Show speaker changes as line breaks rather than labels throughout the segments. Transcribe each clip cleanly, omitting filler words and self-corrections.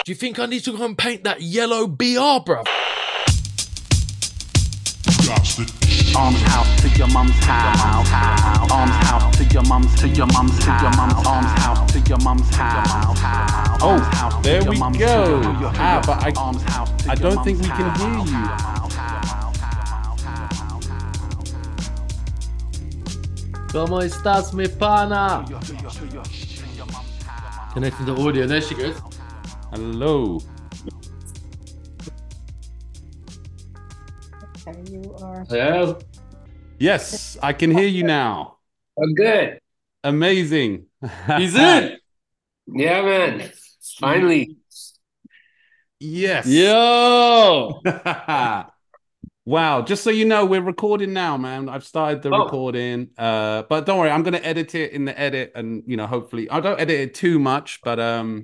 Do you think I need to go and paint that yellow BR, bruv?
Arms house to your mum's house. Arms house to your mum's, to your mum's, to your mum's. Arms house to your mum's house.
Oh, there we go. But I don't think we can hear you.
¿Cómo estás, mi pana? Connecting to audio. There she goes.
Hello.
Okay, you are.
Hello.
Yes, I can hear you now.
Oh, good.
Amazing.
He's in.
Yeah, man. Finally.
Yes.
Yo.
Wow. Just so you know, we're recording now, man. I've started the recording. But don't worry, I'm gonna edit it in the edit, and hopefully I don't edit it too much, but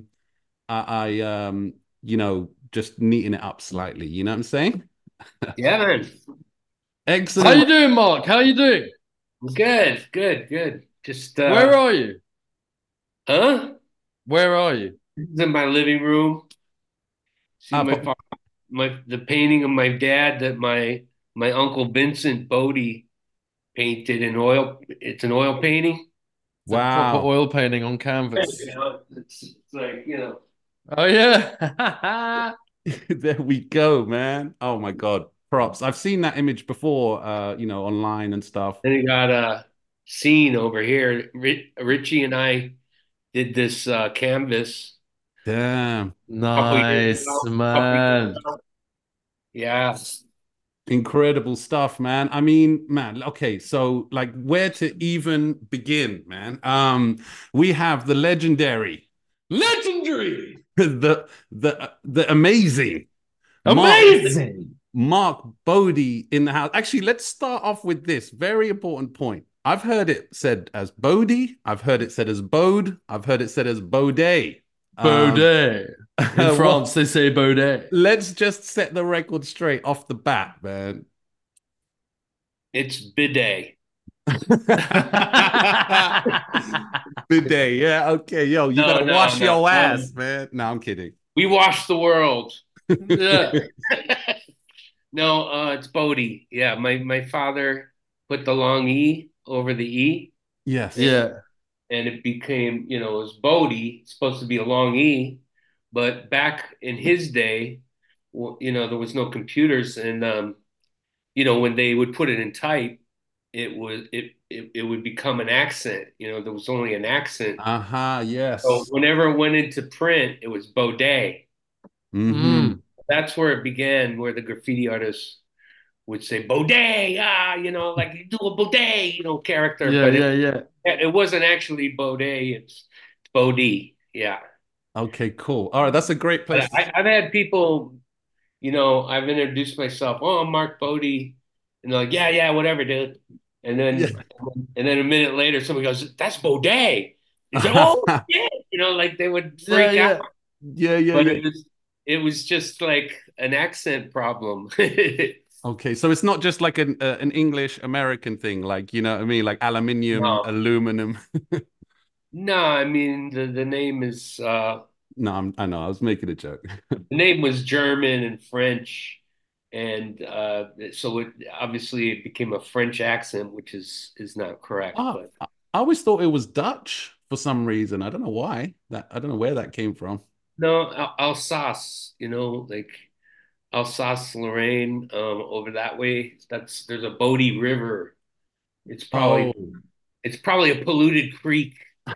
I just neaten it up slightly. You know what I'm saying?
Yeah, man.
Excellent.
How you doing, Mark? How you doing?
Good. Just
Where are you?
huh?
Where are you?
This is in my living room. See the painting of my dad that my uncle Vincent Bodie painted in oil. It's an oil painting.
It's a proper
Wow.
oil painting on canvas.
It's like,
Oh yeah.
There we go, man. Oh my God. Props. I've seen that image before, online and stuff.
Then he got a scene over here. Richie and I did this canvas.
Damn.
Nice, man.
Yeah.
Incredible stuff, man. I mean, man, okay, so like where to even begin, man? We have the legendary, the amazing Mark Bodie in the house. Actually, let's start off with this very important point. I've heard it said as Bodie. I've heard it said as Bode. I've heard it said as Baudet.
Baudet. In France, they say Baudet.
Let's just set the record straight off the bat, man.
It's bidet.
Bidet, yeah, okay, yo, you gotta wash your ass, man. No, I'm kidding.
We wash the world.
Yeah.
No, it's Bodie. Yeah, my father put the long E over the E.
Yes.
Yeah.
And it became, it was Bodie. It's supposed to be a long E, but back in his day, there was no computers, and when they would put it in type, it would become an accent. There was only an accent.
Yes.
So whenever it went into print, it was Baudet.
Mm-hmm.
That's where it began, where the graffiti artists would say Baudet, like you do a Baudet, character.
Yeah.
It wasn't actually Baudet, it's Bodie. Yeah.
Okay, cool. All right, that's a great place.
I've had people, I've introduced myself. Oh, I'm Mark Bodie, and they're like, yeah, whatever, dude. And then a minute later, somebody goes, "That's Baudet." It's like, oh shit, like they would freak out.
Yeah.
But it was just like an accent problem.
Okay, so it's not just like an English American thing, like what I mean, like aluminium, aluminum.
No, I mean the name is
No, I know, I was making a joke.
the name was German and French, and so it became a French accent, which is not correct. But
I always thought it was Dutch for some reason. I don't know why. I don't know where that came from.
no, Alsace, like Alsace-Lorraine, over that way. There's a Bodie River. It's probably a polluted creek.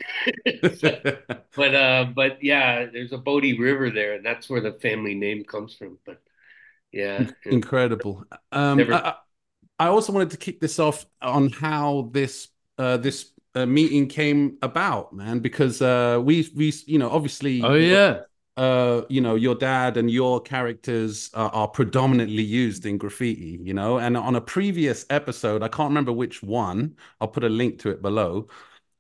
But yeah, there's a Bodie River there, and that's where the family name comes from. But yeah,
Incredible. I also wanted to kick this off on how this meeting came about, man, because we obviously your dad and your characters are predominantly used in graffiti, and on a previous episode, I can't remember which one, I'll put a link to it below.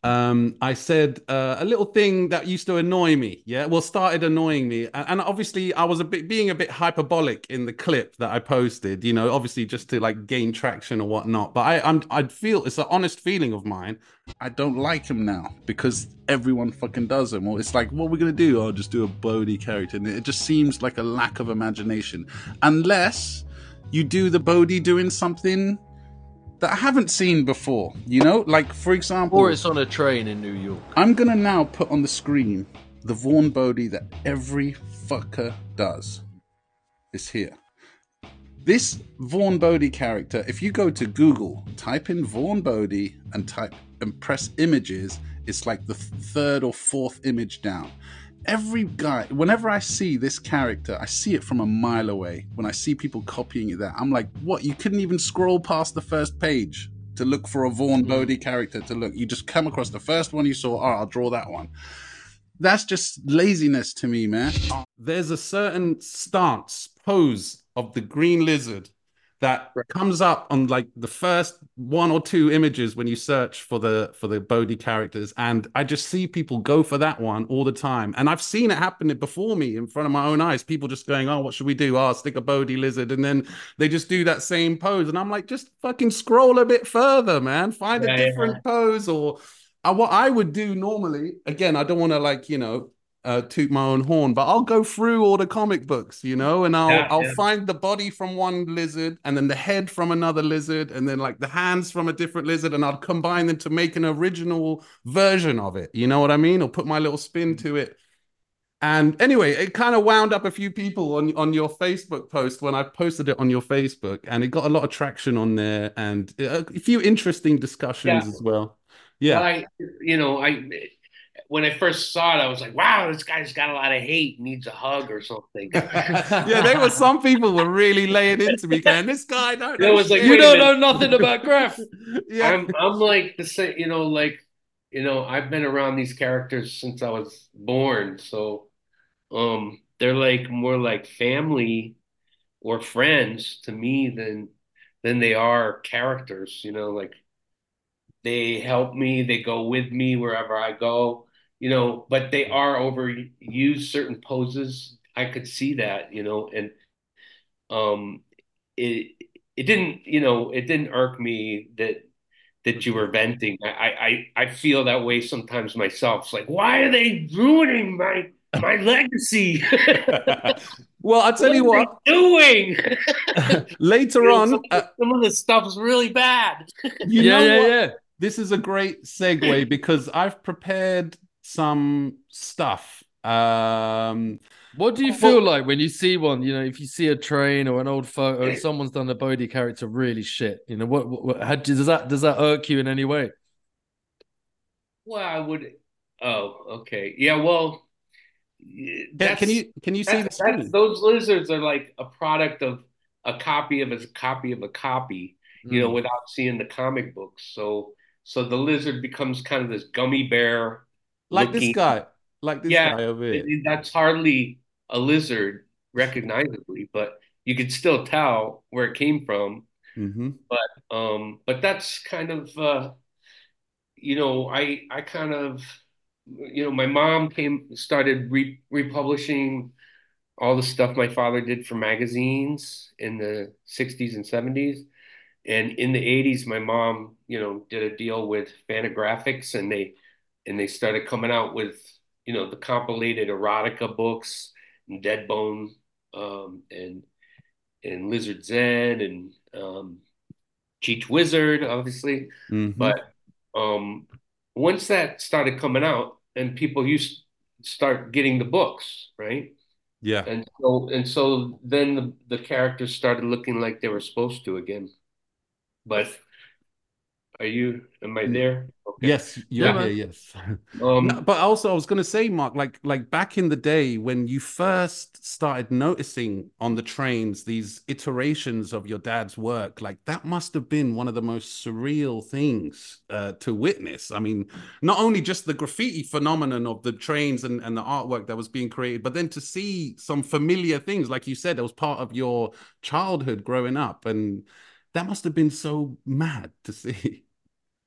I said a little thing that used to annoy me. Yeah, well, started annoying me, and obviously I was being a bit hyperbolic in the clip that I posted. You know, obviously just to like gain traction or whatnot. But I'd feel it's an honest feeling of mine.
I don't like him now because everyone fucking does him. Well, it's like, what are we gonna do? I'll just do a Bodhi character, and it just seems like a lack of imagination, unless you do the Bodhi doing something that I haven't seen before, you know? Like, for example...
Or it's on a train in New York.
I'm going to now put on the screen the Vaughn Bodhi that every fucker does. It's here. This Vaughn Bodhi character, if you go to Google, type in Vaughn Bodhi and press images, it's like the third or fourth image down. Every guy, whenever I see this character, I see it from a mile away. When I see people copying it there, I'm like, what? You couldn't even scroll past the first page to look for a Vaughn Bodhi character to look. You just come across the first one you saw, oh, I'll draw that one. That's just laziness to me, man.
There's a certain stance, pose of the green lizard that comes up on like the first one or two images when you search for the Bodhi characters, and I just see people go for that one all the time, and I've seen it happen before me in front of my own eyes. People just going, "Oh, what should we do? Oh, I'll stick a Bodhi lizard," and then they just do that same pose, and I'm like, just fucking scroll a bit further, man. Find a different pose, or what I would do normally. Again, I don't want to like toot my own horn, but I'll go through all the comic books, you know, and I'll find the body from one lizard and then the head from another lizard and then like the hands from a different lizard, and I'll combine them to make an original version of it. You know what I mean? Or put my little spin to it. And anyway, it kind of wound up a few people on your Facebook post when I posted it on your Facebook, and it got a lot of traction on there and a few interesting discussions as well. Yeah.
When I first saw it, I was like, wow, this guy's got a lot of hate, needs a hug or something.
Yeah, there were some people were really laying into me, going, this guy don't know.
Like,
you don't know nothing about Graf.
Yeah. I'm like the same, I've been around these characters since I was born. So they're like more like family or friends to me than they are characters, like they help me, they go with me wherever I go. But they are overused certain poses. I could see that, and it didn't irk me that you were venting. I feel that way sometimes myself. It's like, why are they ruining my legacy?
Well, I'll tell you what.
Doing
later on,
some of the stuff's really bad.
Yeah. This is a great segue because I've prepared some stuff.
What do you feel like when you see one? If you see a train or an old photo and someone's done a Bodhi character really shit, how does that irk you in any way?
Well, I would. Oh, okay. Yeah. Well,
can you see the screen?
Those lizards are like a product of a copy of a copy of a copy. Without seeing the comic books. So the lizard becomes kind of this gummy bear.
Like this guy over here.
That's hardly a lizard recognizably, but you could still tell where it came from.
Mm-hmm.
But that's kind of I kind of my mom started republishing all the stuff my father did for magazines in the 60s and 70s. And in the 80s, my mom, did a deal with Fantagraphics, and they started coming out with, the compilated erotica books, and Deadbone, and Lizard Zen, and Cheech Wizard, obviously.
Mm-hmm.
But once that started coming out, and people used to start getting the books, right?
Yeah.
And so then the characters started looking like they were supposed to again. But am I there? Okay.
Yes, you're here, yes. No, but also I was going to say, Mark, like back in the day when you first started noticing on the trains these iterations of your dad's work, like that must have been one of the most surreal things to witness. I mean, not only just the graffiti phenomenon of the trains and the artwork that was being created, but then to see some familiar things, like you said, that was part of your childhood growing up. And that must have been so mad to see.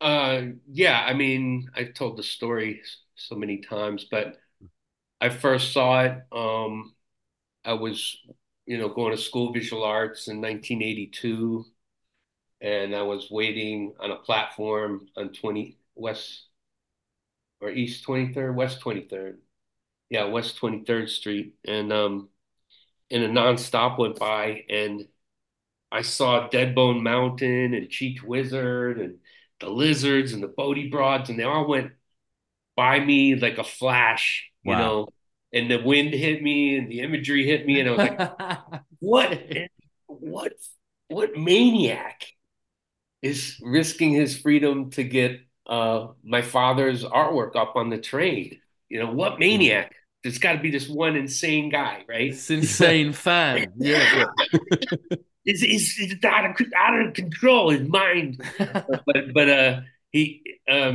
Yeah, I mean, I've told the story so many times, but I first saw it. I was, going to school visual arts in 1982, and I was waiting on a platform on 20 West or East 23rd, West 23rd. Yeah, West 23rd Street. And a nonstop went by, and I saw Deadbone Mountain and Cheech Wizard and the Lizards and the Bodie Broads, and they all went by me like a flash,
Wow.
and the wind hit me and the imagery hit me, and I was like, what, what, what maniac is risking his freedom to get my father's artwork up on the train? What maniac? There's got to be this one insane guy, right?
This insane fan. Yeah.
It's out of control. His mind, but he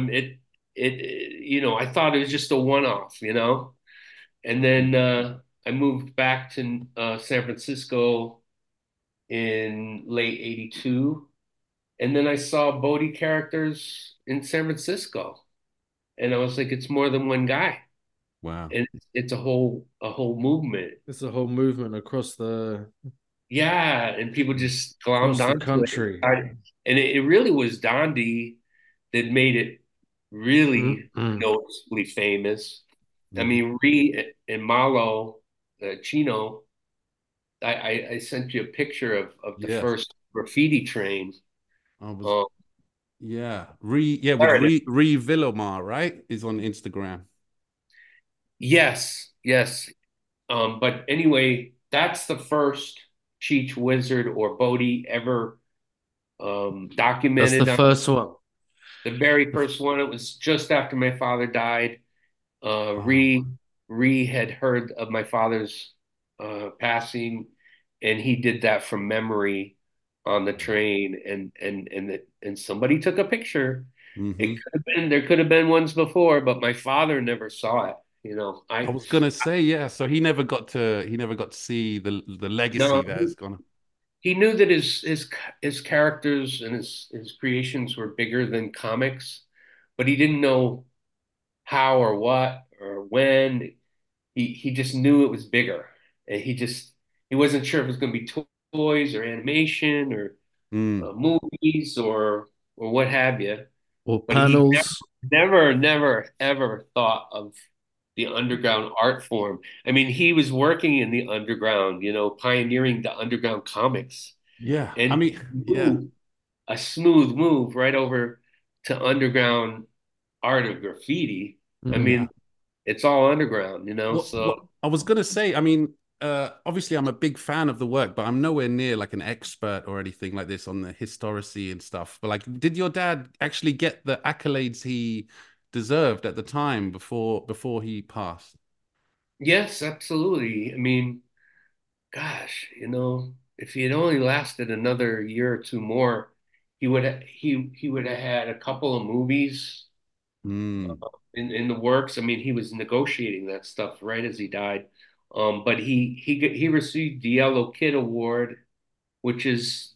I thought it was just a one off, and then I moved back to San Francisco in late '82, and then I saw Bodhi characters in San Francisco, and I was like, it's more than one guy.
Wow.
And it's a whole movement.
It's a whole movement across the
Yeah, and people just glommed onto
country.
And it really was Dondi that made it really noticeably famous. I mean, Ree and Malo, Chino, I sent you a picture of the first graffiti train.
Yeah, with Ree Villomar, right? Is on Instagram.
Yes. But anyway, that's the first Cheech Wizard or Bodie ever documented.
That's the first one.
The very first one. It was just after my father died. Ree had heard of my father's passing, and he did that from memory on the train, and somebody took a picture. There could have been ones before, but my father never saw it.
I was gonna say, so he never got to see the legacy that has gone.
He knew that his characters and his creations were bigger than comics, but he didn't know how or what or when. He just knew it was bigger, and he wasn't sure if it was going to be toys or animation or movies or what have you,
or
but
panels.
He never ever thought of the underground art form. I mean, he was working in the underground, pioneering the underground comics.
Yeah.
And
I mean,
a smooth move right over to underground art of graffiti. I mean, it's all underground, so
I was gonna say, I mean, obviously I'm a big fan of the work, but I'm nowhere near like an expert or anything like this on the historicity and stuff. But like, did your dad actually get the accolades he deserved at the time before he passed?
Yes, absolutely. I mean, gosh, if he had only lasted another year or two more, he would have had a couple of movies in the works. I mean, he was negotiating that stuff right as he died. But he received the Yellow Kid Award, which is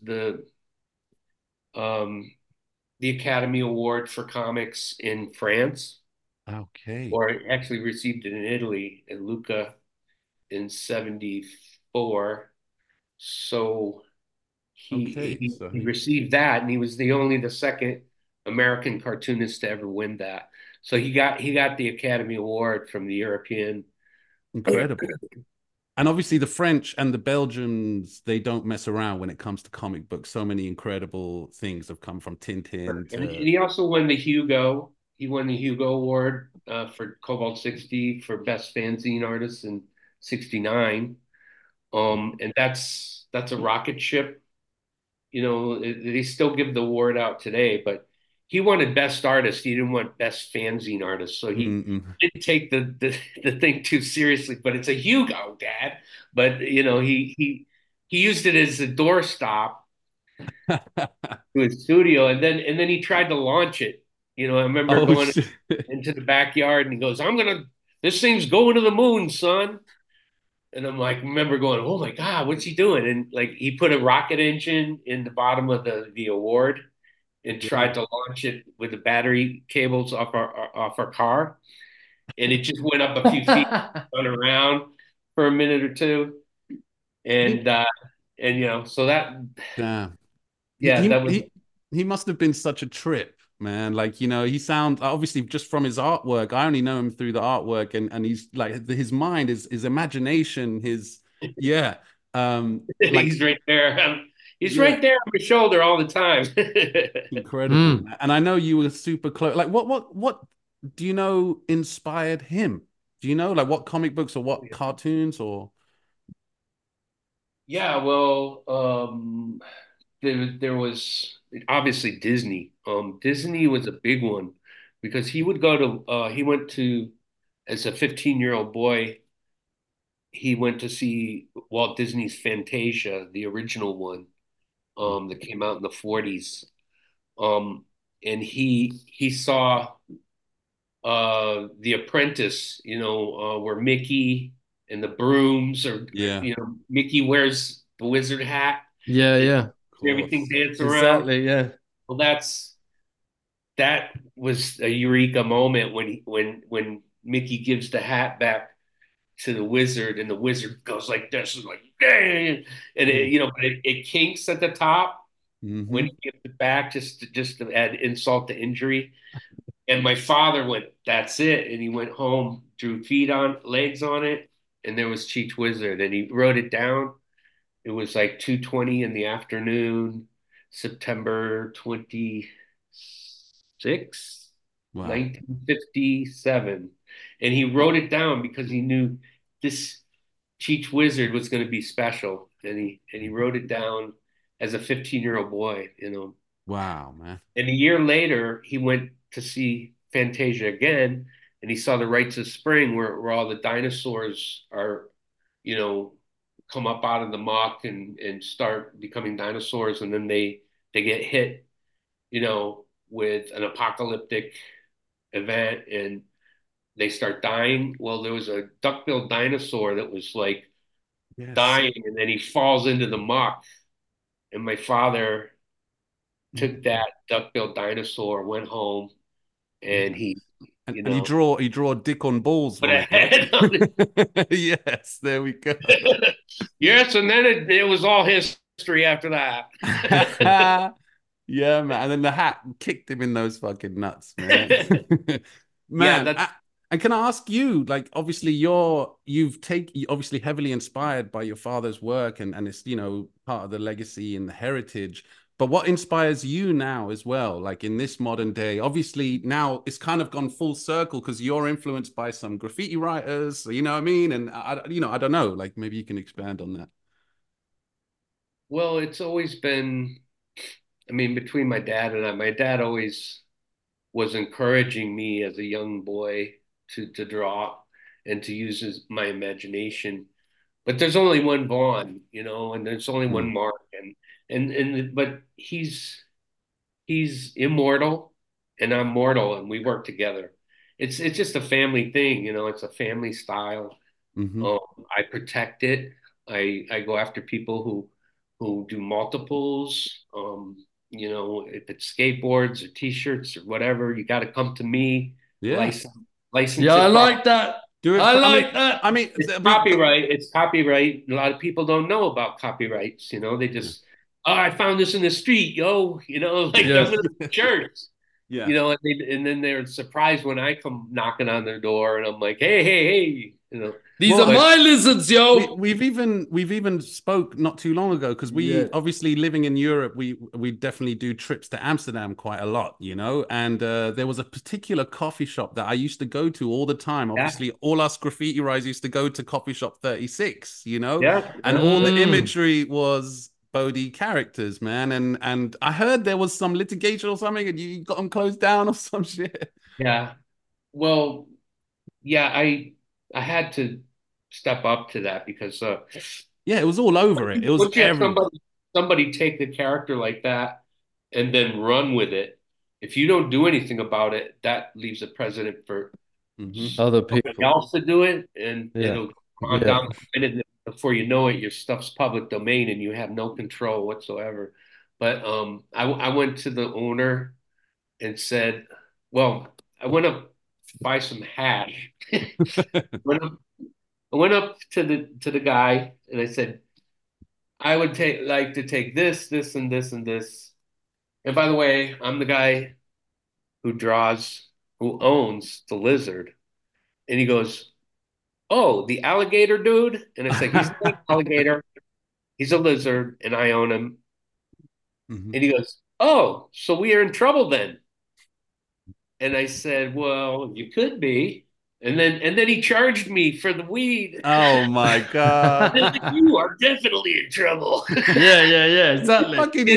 the Academy Award for comics in France.
Okay.
Or actually received it in Italy in Lucca in '74. So he received that, and he was the second American cartoonist to ever win that. So he got the Academy Award from the European.
Incredible. And obviously the French and the Belgians, they don't mess around when it comes to comic books. So many incredible things have come from Tintin to...
And he also won the Hugo. He won the Hugo Award for Cobalt 60 for Best Fanzine Artist in '69. And that's a rocket ship. They still give the award out today, but he wanted Best Artist. He didn't want Best Fanzine Artist. So he didn't take the thing too seriously, but it's a Hugo, Dad. But, he used it as a doorstop to his studio, and then he tried to launch it. I remember going into the backyard, and he goes, this thing's going to the moon, son. And I'm like, remember going, oh my God, what's he doing? And like, he put a rocket engine in the bottom of the award, and tried to launch it with the battery cables off our car, and it just went up a few feet, went around for a minute or two, and so that,
damn.
yeah, that was.
He must have been such a trip, man. Like, he sounds obviously just from his artwork. I only know him through the artwork, and he's like his mind, his imagination, like,
He's right there. He's right there on my shoulder all the time.
Incredible. And I know you were super close. Like, what do you know inspired him? Do you know, like, what comic books or what cartoons or?
Yeah, well, there was obviously Disney. Disney was a big one because he went to, as a 15-year-old boy, he went to see Walt Disney's Fantasia, the original one, that came out in the 40s. And he saw The Apprentice, where Mickey and the brooms, or Mickey wears the wizard hat.
Yeah.
Everything dance around.
Exactly, yeah.
Well, that was a eureka moment when Mickey gives the hat back to the wizard, and the wizard goes like this, and like, dang, and it kinks at the top when he gives it back, just to add insult to injury. And my father went, "That's it," and he went home, drew legs on it, and there was Cheech Wizard, and he wrote it down. It was like 2:20 in the afternoon, September 26th, 1957. And he wrote it down because he knew this Cheech Wizard was going to be special. And he wrote it down as a 15-year-old boy,
Wow, man.
And a year later, he went to see Fantasia again, and he saw the Rites of Spring, where all the dinosaurs are, come up out of the muck and start becoming dinosaurs, and then they get hit, with an apocalyptic event, and they start dying. Well, there was a duck-billed dinosaur that was like dying, and then he falls into the muck. And my father took that duck-billed dinosaur, went home, and he
draw a dick on balls.
Put a head on
it. Yes, there we go.
Yes, and then it was all history after that.
Yeah, man. And then the hat kicked him in those fucking nuts, man. Man,
yeah,
and can I ask you, like, obviously you're obviously heavily inspired by your father's work, and it's, part of the legacy and the heritage. But what inspires you now as well, like in this modern day? Obviously now it's kind of gone full circle because you're influenced by some graffiti writers, you know what I mean? And I don't know, like maybe you can expand on that.
Well, it's always been, between my dad and my dad always was encouraging me as a young boy to draw and to use my imagination. But there's only one Vaughn, and there's only one Mark, but he's immortal and I'm mortal, and we work together. It's just a family thing, it's a family style. I protect it. I go after people who do multiples. If it's skateboards or t-shirts or whatever, you got to come to me.
Yeah.
License.
Yeah, I like that. I like that.
It's copyright. It's copyright. A lot of people don't know about copyrights. They just, I found this in the street, yo. Like those are the shirts.
Yeah.
And then they're surprised when I come knocking on their door, and I'm like, hey.
These are my lizards, yo.
We've even spoke not too long ago because we obviously living in Europe, we definitely do trips to Amsterdam quite a lot, and there was a particular coffee shop that I used to go to all the time. Obviously, all us graffiti writers used to go to coffee shop 36, and all the imagery was Bodhi characters, man. And I heard there was some litigation or something, and you got them closed down or some shit.
Yeah. Well, yeah, I had to step up to that because
it was all over it. It was
somebody take a character like that and then run with it. If you don't do anything about it, that leaves a precedent for
other people
else to do it, and it'll come on down the minute. Before you know it, your stuff's public domain and you have no control whatsoever. But I went to the owner and said, well, I went up to buy some hash. went up, I went up to the guy and I said, I would like to take this, this, and this, and this. And by the way, I'm the guy who owns the lizard. And he goes, oh, the alligator dude? And it's like, he's not an alligator. He's a lizard, and I own him.
Mm-hmm.
And he goes, oh, so we are in trouble then. And I said, well, you could be. And then he charged me for the weed.
Oh my God.
You are definitely in trouble.
Yeah, exactly.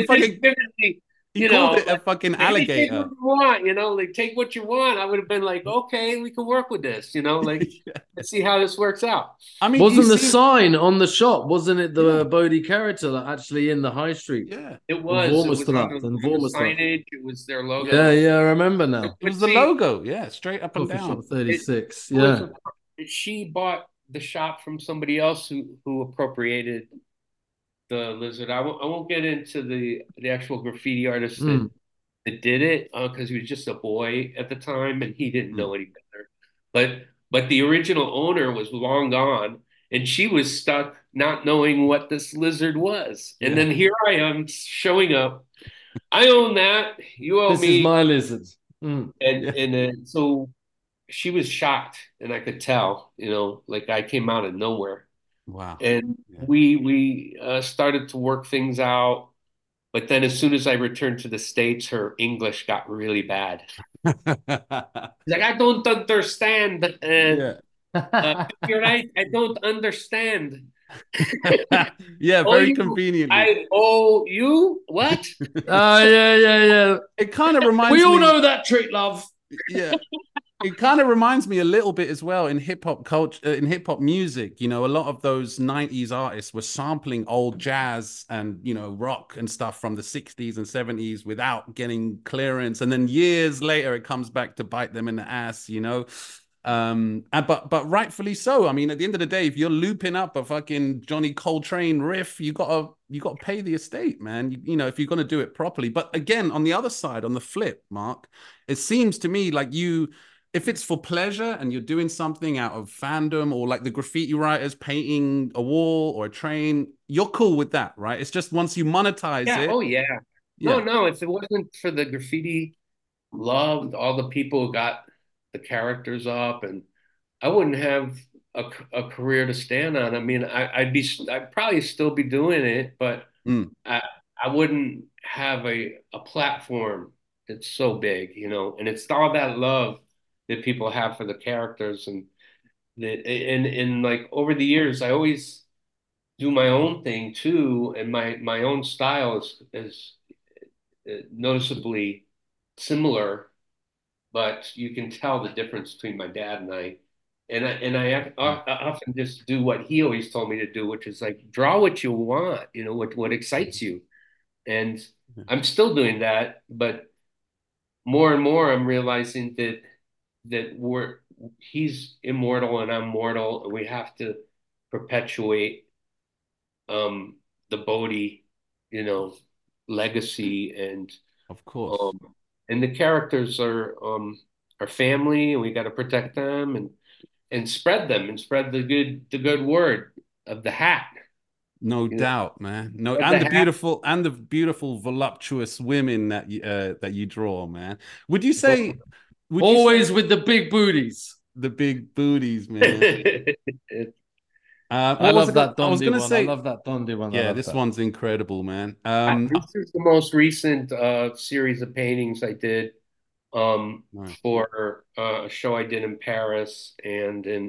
He called it a fucking alligator.
Take what you want, like take what you want. I would have been like, okay, we can work with this, like let's see how this works out.
I mean,
wasn't the sign on the shop? Wasn't it the Bodhi character that actually in the high street?
Yeah,
it was. It was on
the
signage. It was their logo.
Yeah, I remember now.
It was the logo. Yeah, straight up and down.
Shop 36.
She bought the shop from somebody else who appropriated the lizard. I won't get into the actual graffiti artist that did it because he was just a boy at the time and he didn't know any better. But the original owner was long gone and she was stuck not knowing what this lizard was. And then here I am showing up. I own that. You owe me.
This is my lizard.
And so she was shocked and I could tell, like I came out of nowhere.
Wow.
And we started to work things out. But then as soon as I returned to the States, her English got really bad. Like, I don't understand. You're right. I don't understand.
Very convenient.
I owe you what?
Yeah.
It kind of reminds me.
We all know that trick, love.
Yeah. It kind of reminds me a little bit as well in hip hop culture, in hip hop music. A lot of those 90s artists were sampling old jazz and, rock and stuff from the 60s and 70s without getting clearance. And then years later, it comes back to bite them in the ass, but rightfully so. I mean, at the end of the day, if you're looping up a fucking Johnny Coltrane riff, you gotta pay the estate, man. If you're gonna do it properly. But again, on the other side, on the flip, Mark, it seems to me like if it's for pleasure and you're doing something out of fandom or like the graffiti writers painting a wall or a train, you're cool with that, right? It's just once you monetize it.
Oh yeah. No, if it wasn't for the graffiti love, all the people who got the characters up, and I wouldn't have a career to stand on. I mean, I'd probably still be doing it, but I wouldn't have a platform that's so big, and it's all that love that people have for the characters and like over the years, I always do my own thing too, and my own style is noticeably similar, but you can tell the difference between my dad and I. And I often just do what he always told me to do, which is like draw what you want, what excites you. And I'm still doing that, but more and more I'm realizing that he's immortal and I'm mortal, and we have to perpetuate the Bodhi, legacy, and
of course,
and the characters are family, and we got to protect them and spread them and spread the good word of the hat.
No doubt, man. No, and the beautiful voluptuous women that you draw, man. Would you say?
Always with the big booties.
The big booties, man.
I love that Dondi one. I love that Dondi one.
Yeah, this one's incredible, man.
This is the most recent series of paintings I did for a show I did in Paris and in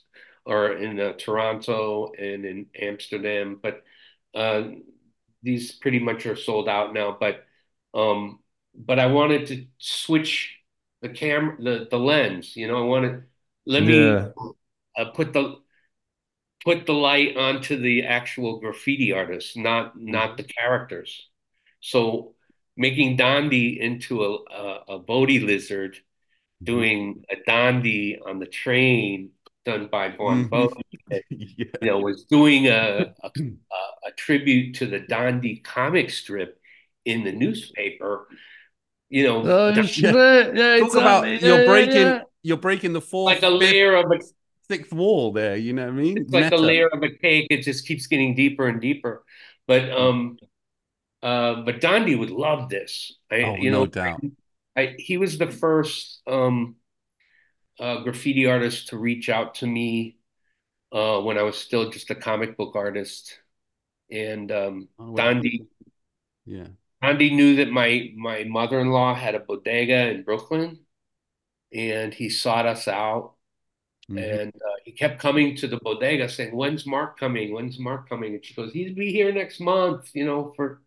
Toronto and in Amsterdam. But these pretty much are sold out now. But I wanted to switch the camera, the lens, I wanted, let me put the light onto the actual graffiti artists, not the characters. So making Dondi into a Bodhi lizard, doing a Dondi on the train done by Von Bodhi, was doing a tribute to the Dondi comic strip in the newspaper. You know,
oh shit! Yeah,
talk about you're breaking the fourth,
like a layer of a
sixth wall there. You know what I mean?
It's like a layer of a cake. It just keeps getting deeper and deeper. But Dondi would love this.
No doubt.
He was the first graffiti artist to reach out to me when I was still just a comic book artist. And Dondi knew that my mother-in-law had a bodega in Brooklyn, and he sought us out. And he kept coming to the bodega saying, "When's Mark coming? When's Mark coming?" And she goes, "He'll be here next month, for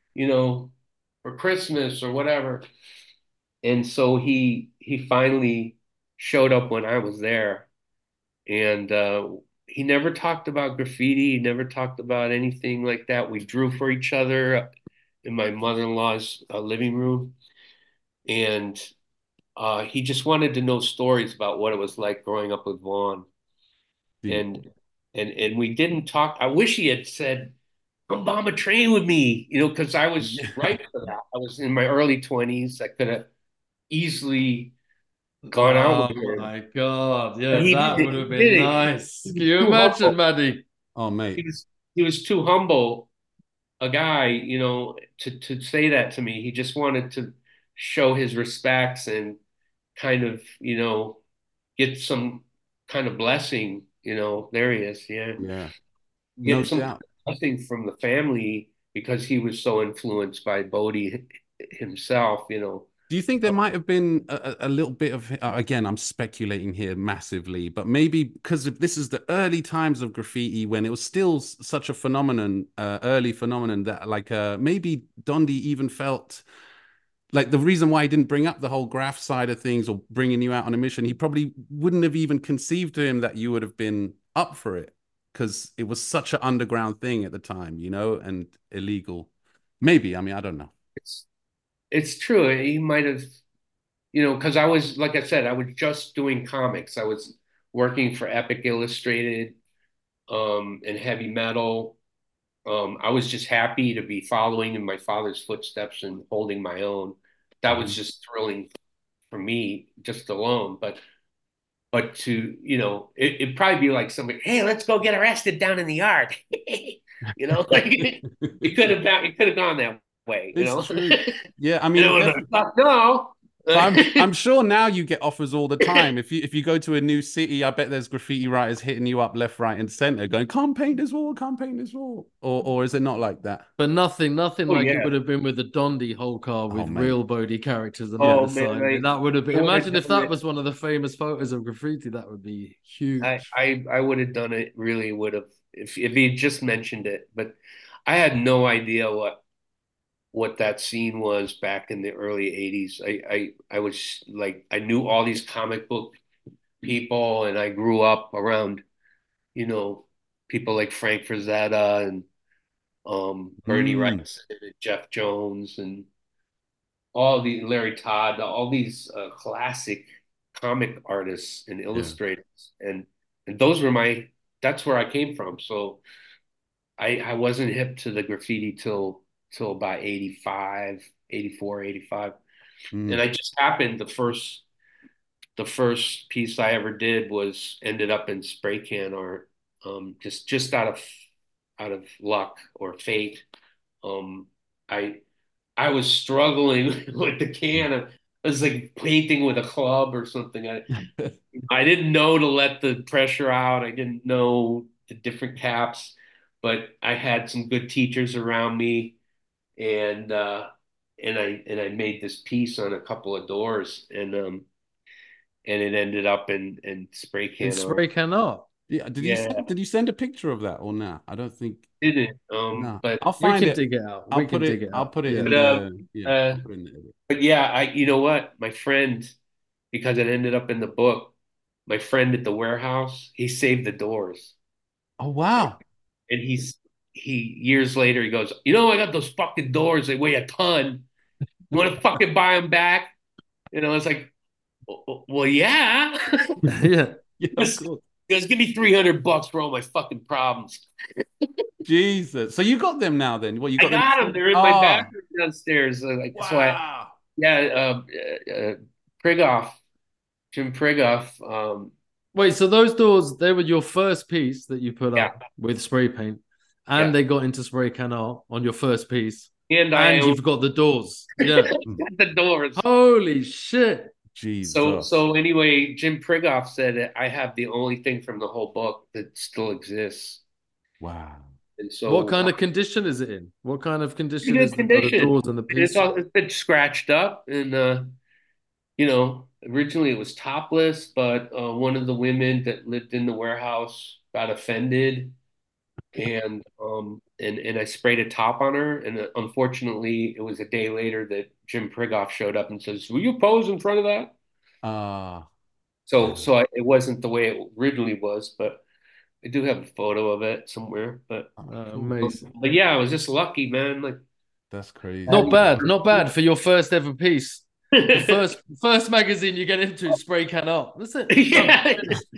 Christmas or whatever." And so he finally showed up when I was there, and he never talked about graffiti. He never talked about anything like that. We drew for each other in my mother-in-law's living room, and he just wanted to know stories about what it was like growing up with Vaughn. And we didn't talk. I wish he had said, "Come bomb a train with me," because I was ripe for that. I was in my early 20s. I could have easily gone out with him.
Oh my God. Yeah, that would have been nice. Can you imagine, Maddie?
Oh, mate.
He was too humble a guy, to say that to me. He just wanted to show his respects and kind of, get some kind of blessing, there he is. Yeah.
Yeah.
Get some blessing from the family because he was so influenced by Bodhi himself,
Do you think there might have been a little bit of, again, I'm speculating here massively, but maybe because this is the early times of graffiti when it was still such a phenomenon, early phenomenon that maybe Dondi even felt like the reason why he didn't bring up the whole graph side of things or bringing you out on a mission, he probably wouldn't have even conceived to him that you would have been up for it because it was such an underground thing at the time, and illegal. Maybe, I don't know.
It's true. He might have, because I was, like I said, I was just doing comics. I was working for Epic Illustrated and Heavy Metal. I was just happy to be following in my father's footsteps and holding my own. That was just thrilling for me, just alone. But to, it'd probably be like somebody, "Hey, let's go get arrested down in the yard." It could have gone that way.
It's true. Yeah,
no.
I'm sure now you get offers all the time. If you go to a new city, I bet there's graffiti writers hitting you up left, right, and center, going, "Come paint this wall, come paint this wall." Or is it not like that?
But nothing like it would have been with the Dondi whole car with real Bodhi characters on the other side. That would have been. Imagine if that was one of the famous photos of graffiti. That would be huge.
I would have done it. Really would have if he just mentioned it. But I had no idea what that scene was back in the early 80s. I was like, I knew all these comic book people, and I grew up around, people like Frank Frazetta and Bernie Wrightson and Jeff Jones and Larry Todd, all these classic comic artists and illustrators. And those were that's where I came from. So I wasn't hip to the graffiti till about 85, 84, 85. And I just happened, the first piece I ever did ended up in spray can art, just out of luck or fate. I was struggling with the can. I was like painting with a club or something. I didn't know to let the pressure out. I didn't know the different caps, but I had some good teachers around me. And I made this piece on a couple of doors, and it ended up in spray can
art.
Yeah. Did you send a picture of that or not? I don't think.
Didn't.
No.
But
I'll find it.
Dig it out.
I'll put it in
there. But yeah, you know what? My friend, because it ended up in the book, my friend at the warehouse, he saved the doors.
Oh wow!
And he years later, he goes, "I got those fucking doors. They weigh a ton. You want to fucking buy them back?" It's like, well, yeah.
Yeah.
It goes, give me $300 for all my fucking problems.
Jesus. So you got them now then? What you got?
I got them. They're in my bathroom downstairs.
Wow.
So Prigoff, Jim Prigoff.
Wait, so those doors, they were your first piece that you put up with spray paint, and they got into spray can art on your first piece. And you've got the doors. Yeah.
The doors.
Holy shit.
Jesus.
So anyway, Jim Prigoff said that I have the only thing from the whole book that still exists.
Wow.
And so,
what kind of condition is it in? What kind of condition is the doors and the piece?
It's been scratched up, and originally it was topless, but one of the women that lived in the warehouse got offended, and I sprayed a top on her, and unfortunately, it was a day later that Jim Prigoff showed up and says, "Will you pose in front of that?" It wasn't the way it originally was, but I do have a photo of it somewhere. But
amazing.
But yeah, I was just lucky, man. Like,
that's crazy.
Not bad for your first ever piece. The first magazine you get into, spray can art. That's it.
Yeah.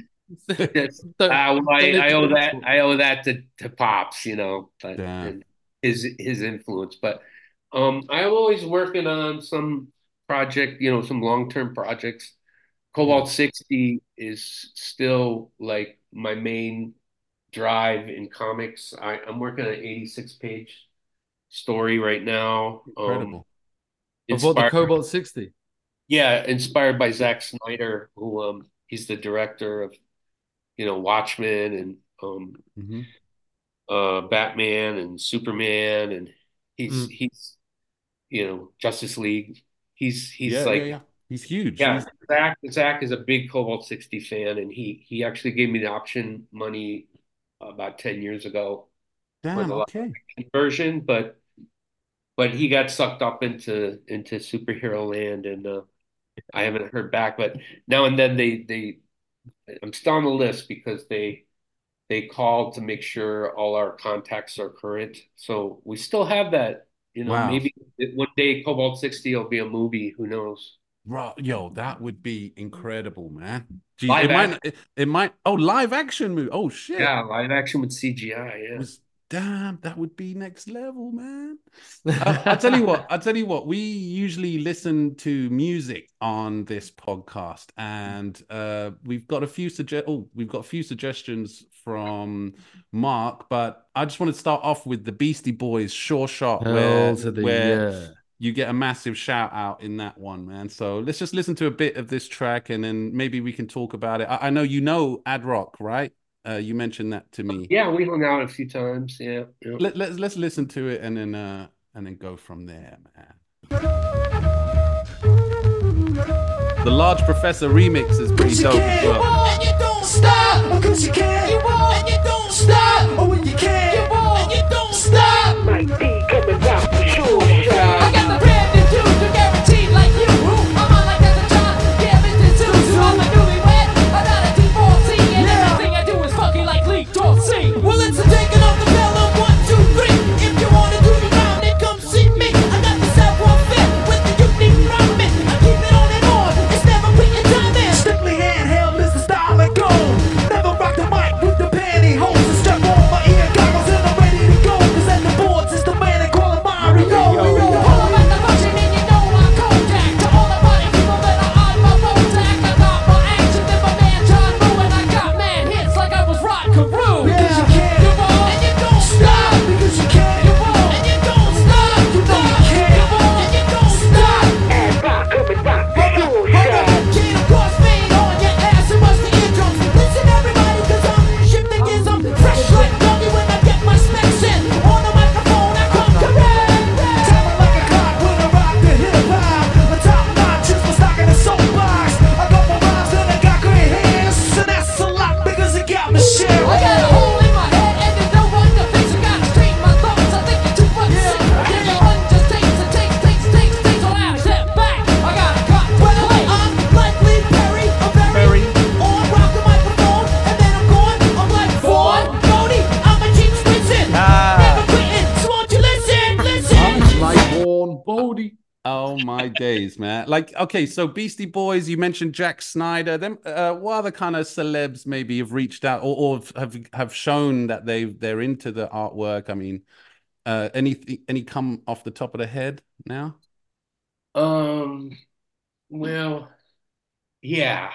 I owe that to Pops, and his influence. But I'm always working on some project, some long-term projects. Cobalt 60 is still like my main drive in comics. I'm working on an 86-page story right now.
Incredible.
About the Cobalt 60.
Yeah, inspired by Zack Snyder, who he's the director of Watchmen and Batman and Superman, and he's Justice League. He's
he's huge.
Yeah, Zach is a big Cobalt 60 fan, and he actually gave me the option money about 10 years ago.
Damn, okay.
Version, but he got sucked up into superhero land, and I haven't heard back. But now and then I'm still on the list because they called to make sure all our contacts are current. So we still have that.
Wow.
Maybe one day Cobalt 60 will be a movie. Who knows?
Yo, that would be incredible, man.
Jeez,
it might. Oh, live action movie. Oh shit.
Yeah, live action with CGI. Yeah.
Damn, that would be next level, man. I'll tell you what. We usually listen to music on this podcast, and we've got a few suggestions from Mark. But I just want to start off with the Beastie Boys' "Sure Shot," where you get a massive shout out in that one, man. So let's just listen to a bit of this track, and then maybe we can talk about it. I know Ad Rock, right? You mentioned that to me.
Yeah, we hung out a few times. Yeah.
Let's listen to it and then go from there, man. The Large Professor remix is pretty dope as well.
And you don't stop, because you can. And you don't stop, or when you can. And you don't stop.
Mike D coming out for sure.
I got the brand new dude, you're guaranteed like you. I'm on like there's a job, yeah, bitches too. So I'm a newlywed, I'm not a D14, and everything I do is fucking like Lee Dorsey. Well, it's a taking off the bell of 1, 2, 3. If you wanna do the round, then come see me. I got the savoir faire with the unique rhyming. I keep it on and on, it's never put your time in. Strictly handheld, Mr. Style and Gold. Never rock the mic with the pantyhose and strap on my
Oh my days, man. Like, okay, so Beastie Boys, you mentioned Jack Snyder. Them what other kind of celebs maybe have reached out or have shown that they're into the artwork? I mean, any come off the top of the head now?
Um, well, yeah.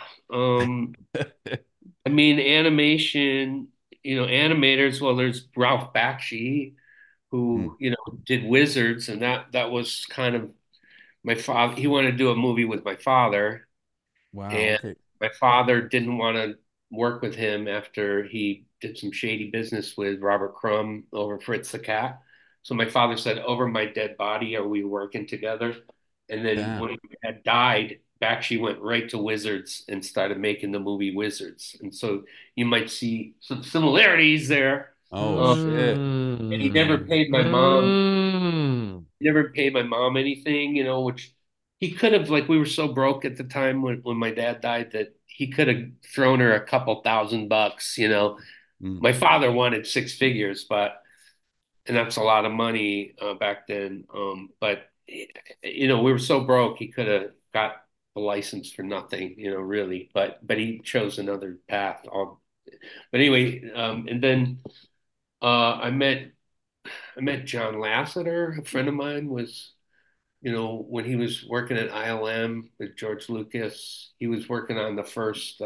I mean, animation, animators, well, there's Ralph Bakshi,
Hmm.
who, did Wizards, and that was kind of my father. He wanted to do a movie with my father,
Wow,
and
okay.
my father didn't want to work with him after he did some shady business with Robert Crumb over Fritz the Cat. So my father said, "Over my dead body, are we working together?" And then
Damn.
when he had died, Bakshi went right to Wizards and started making the movie Wizards. And so you might see some similarities there.
Oh
Um,
shit.
and he never paid my mom. He never paid my mom anything, which he could have. Like, we were so broke at the time when my dad died that he could have thrown her a couple $1,000.
Mm.
My father wanted six figures, and that's a lot of money back then. But we were so broke he could have got a license for nothing, really. But he chose another path. But anyway, and then I met John Lasseter. A friend of mine was, when he was working at ILM with George Lucas, he was working on the first,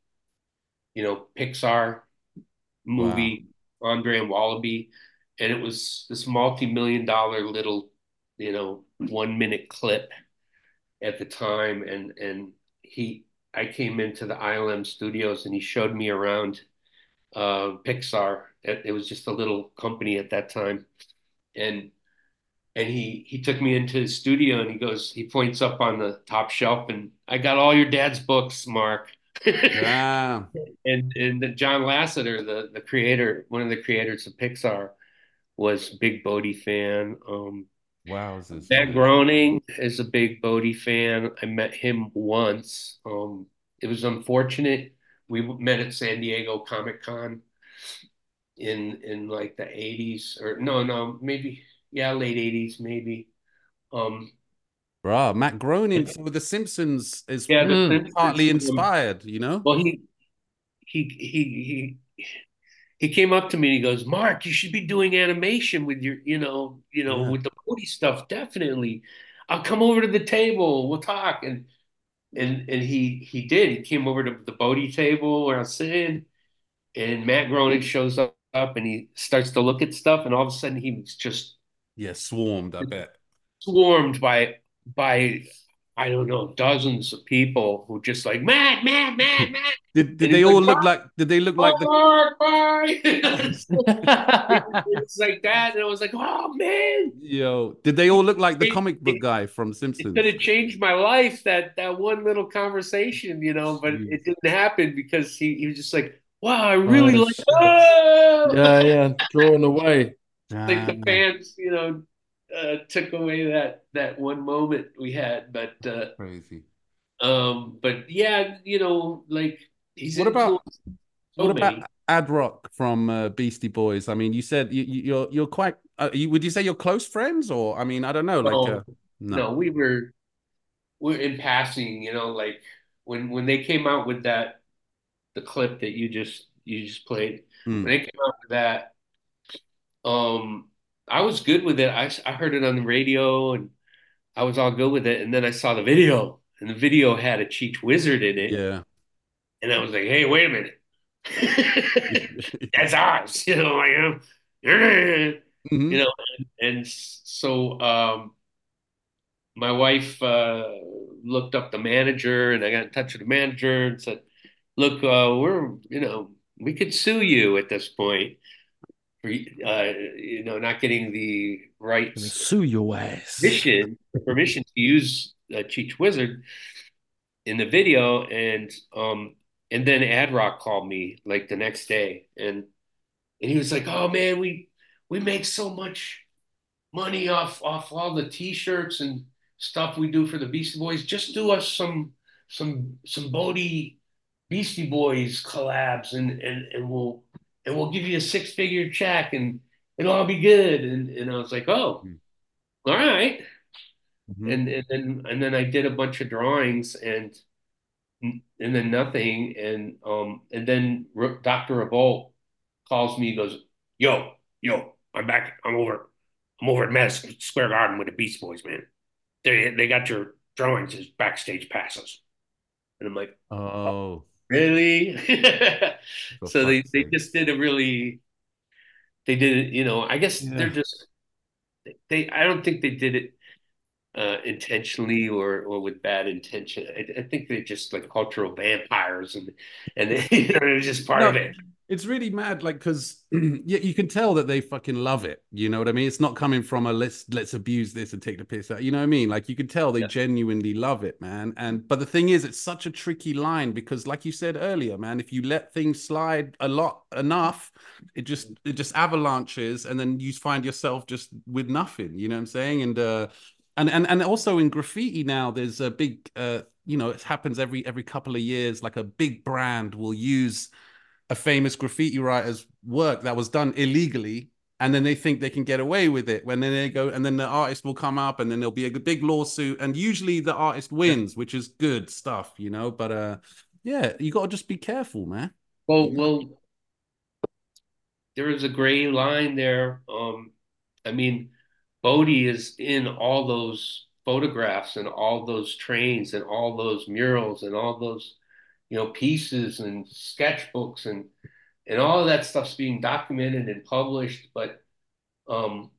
Pixar
Wow.
movie, Andre and Wallaby, and it was this multi-million-dollar little, 1 minute clip at the time, and I came into the ILM studios and he showed me around Pixar. It was just a little company at that time, and he took me into his studio and he points up on the top shelf, and I got all your dad's books, Mark.
Damn.
And John Lasseter, the creator, one of the creators of Pixar, was a big Bodhi fan.
Wowzers,
Matt
man.
Groening is a big Bodhi fan. I met him once. It was unfortunate. We met at San Diego Comic Con in like the 80s, or no, maybe, yeah, late 80s maybe. Um,
Bruh, Matt Groening for The Simpsons is
yeah, The Simpsons.
partly inspired, you know?
Well, he came up to me and he goes, "Mark, you should be doing animation with your,
Yeah.
with the Bodhi stuff. Definitely. I'll come over to the table. We'll talk." And he did. He came over to the Bodhi table where I was sitting, and Matt Groening shows up and he starts to look at stuff, and all of a sudden he was just
Yeah, swarmed, I bet.
swarmed by I don't know, dozens of people who just like, "Matt, Matt, Matt, Matt."
Did
And
they
he's
all
like,
look
"Mark,
like did they look like the
Mark, bye." It's like that, and I was like, "Oh man."
did they all look like the
It,
comic book
it,
guy from
it could
Simpsons?
have changed my life, that one little conversation, but
Jeez.
it didn't happen because he was just like, "Wow, I really
Oh
like."
shit.
Oh!
Yeah, yeah. Drawn away.
Like the
Damn,
fans, took away that one moment we had,
crazy.
but yeah, like he's
What about
influenced
what
so
about
many.
Ad Rock from Beastie Boys? I mean, you said you're quite. Would you say you're close friends, or I mean, I don't know, like
No,
no.
no, we're in passing, like when they came out with the clip that you just played,
Mm,
when they came out with that, I was good with it. I heard it on the radio and I was all good with it, and then I saw the video, and the video had a Cheech Wizard in it,
yeah.
and I was like, "Hey, wait a minute." That's ours, like,
Hmm.
and so my wife looked up the manager, and I got in touch with the manager and said, "Look, we could sue you at this point for not getting the
Gonna
rights
sue your ass.
permission to use Cheech Wizard in the video." And then Ad Rock called me like the next day, and he was like, "Oh man, we make so much money off all the T-shirts and stuff we do for the Beastie Boys. Just do us some Bodie Beastie Boys collabs, and we'll give you a six-figure check, and it'll all be good." And I was like, "Oh, all right." and then I did a bunch of drawings and then nothing. And then Dr. Revolt calls me, goes, yo, I'm back. I'm over at Madison Square Garden with the Beast Boys, man. They got your drawings as backstage passes. And I'm like,
Oh,
really?
for
So they
fuck's
they
sake.
just did they did it, I guess they're
Yeah.
just I don't think they did it intentionally or with bad intention. I think they're just like cultural vampires, and they're just part of
No,
it.
it's really mad, like, because yeah, you can tell that they fucking love it. You know what I mean? It's not coming from a let's abuse this and take the piss out. You know what I mean? Like you can tell they
Yeah.
genuinely love it, man. And but the thing is, it's such a tricky line because, like you said earlier, man, if you let things slide a lot enough, it just avalanches, and then you find yourself just with nothing. You know what I'm saying? And also in graffiti now, there's a big it happens every couple of years. Like a big brand will use a famous graffiti writer's work that was done illegally, and then they think they can get away with it. When then they go, and then the artist will come up, and then there'll be a big lawsuit, and usually the artist wins, which is good stuff, But yeah, you got to just be careful, man.
Well, there is a gray line there. I mean, Bodie is in all those photographs and all those trains and all those murals and all those, pieces and sketchbooks and all of that stuff's being documented and published. But um,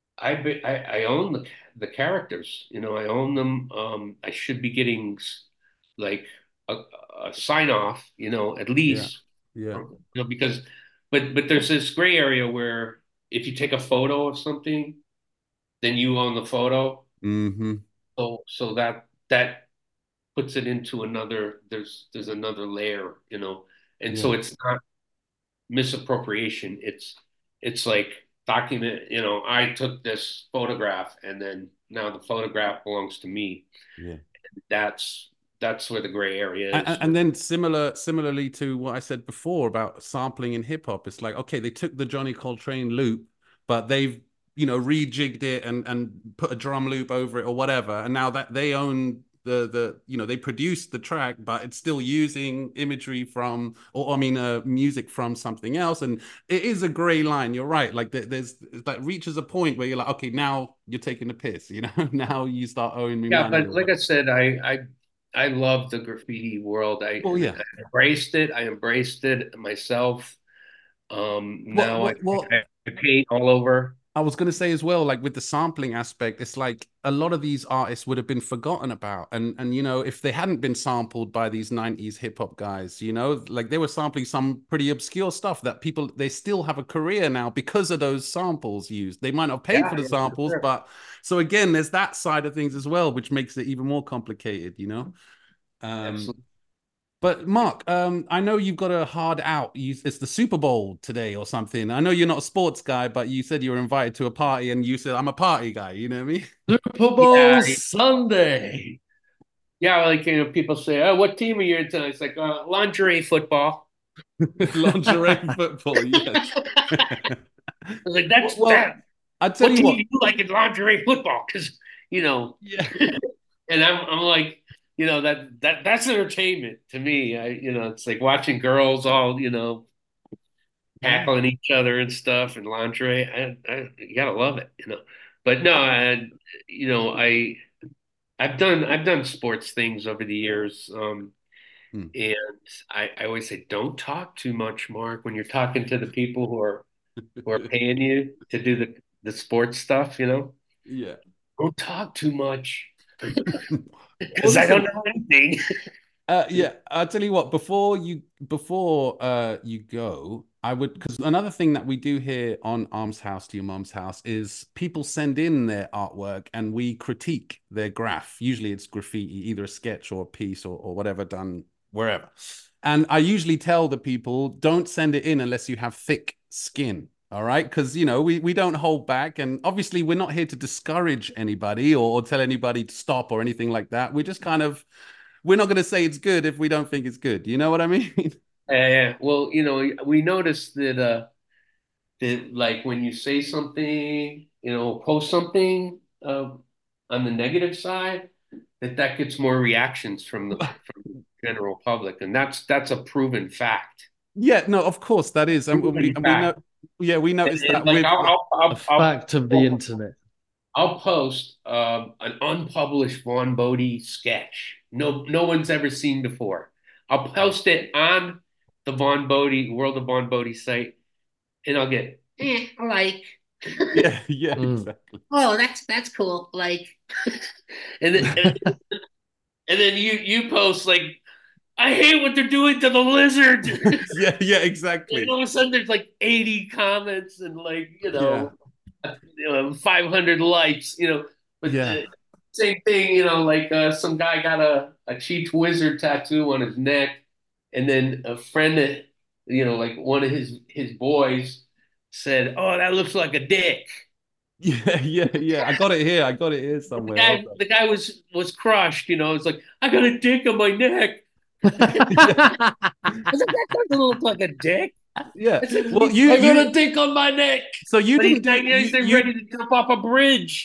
I own the characters. I own them. I should be getting like a, a sign off. At
Yeah,
least.
yeah.
Because, but there's this gray area where if you take a photo of something, then you own the photo.
Mm-hmm.
So that puts it into another. There's another layer. And
Yeah.
so it's not misappropriation. It's like document. I took this photograph, and then now the photograph belongs to me.
Yeah.
That's where the gray area
And,
is.
and then similarly to what I said before about sampling in hip hop, it's like, okay, they took the Johnny Coltrane loop, but they've, rejigged it and put a drum loop over it or whatever. And now that they own they produced the track, but it's still using imagery from, or I mean, music from something else. And it is a gray line. You're right. Like there's that reaches a point where you're like, okay, now you're taking the piss, now you start owing me
Yeah,
money
but
or
like
what.
I said, I love the graffiti world. I,
Oh yeah.
I embraced it. I embraced it myself.
Well,
Now I,
well, well,
I paint all over.
I was going to say as well, like with the sampling aspect, it's like a lot of these artists would have been forgotten about. And if they hadn't been sampled by these 90s hip hop guys, like they were sampling some pretty obscure stuff that they still have a career now because of those samples used. They might not have paid
Yeah,
for the
yeah, for
samples,
sure.
but so again, there's that side of things as well, which makes it even more complicated. Um,
Absolutely.
but Mark, I know you've got a hard out. It's the Super Bowl today or something. I know you're not a sports guy, but you said you were invited to a party, and you said I'm a party guy. You know what I mean?
Super
Yeah,
Bowl Sunday.
yeah. Like people say, "Oh, what team are you into?" It's like lingerie football.
Lingerie football, yes.
I was like, "That's
Well,
that.
I tell
What
you
team do
what.
you like in lingerie football?" Because you know,
Yeah,
and I'm like, that's entertainment to me. It's like watching girls all
yeah,
tackling each other and stuff and lingerie. You gotta love it. But no, I've done sports things over the years,
hmm,
and I always say don't talk too much, Mark, when you're talking to the people who are paying you to do the sports stuff.
yeah.
Don't talk too much
Well,
because I don't
listen.
know anything.
Yeah, I'll tell you what, before you go, I would, because another thing that we do here on Arms House to Your Mum's House is people send in their artwork and we critique their graph. Usually it's graffiti, either a sketch or a piece or whatever done wherever. And I usually tell the people, don't send it in unless you have thick skin. All right. Because, we don't hold back. And obviously, we're not here to discourage anybody or tell anybody to stop or anything like that. We're just kind of, we're not going to say it's good if we don't think it's good. You know what I mean?
Yeah. Well, we noticed that like when you say something, post something, on the negative side, that gets more reactions from the general public, and that's a proven fact.
Yeah, no, of course that is, and we know. Yeah, we noticed that
like
with
a fact of the internet.
I'll post an unpublished Vaughn Bodie sketch. No one's ever seen before. I'll post it on the Vaughn Bodie World of Vaughn Bodie site, and I'll get like.
Yeah, exactly.
Oh, that's cool. Like, and then you post like, I hate what they're doing to the lizard.
yeah, exactly.
And all of a sudden, there's like 80 comments and like 500 likes. But same thing. Like some guy got a Cheech Wizard tattoo on his neck, and then a friend, like one of his boys said, "Oh, that looks like a dick."
Yeah. I got it here somewhere.
The guy was crushed. It's like, I got a dick on my neck. I was like, that doesn't look like a dick.
Yeah.
Well,
I got a dick on my neck.
So you
didn't.
He's
ready to jump off a bridge.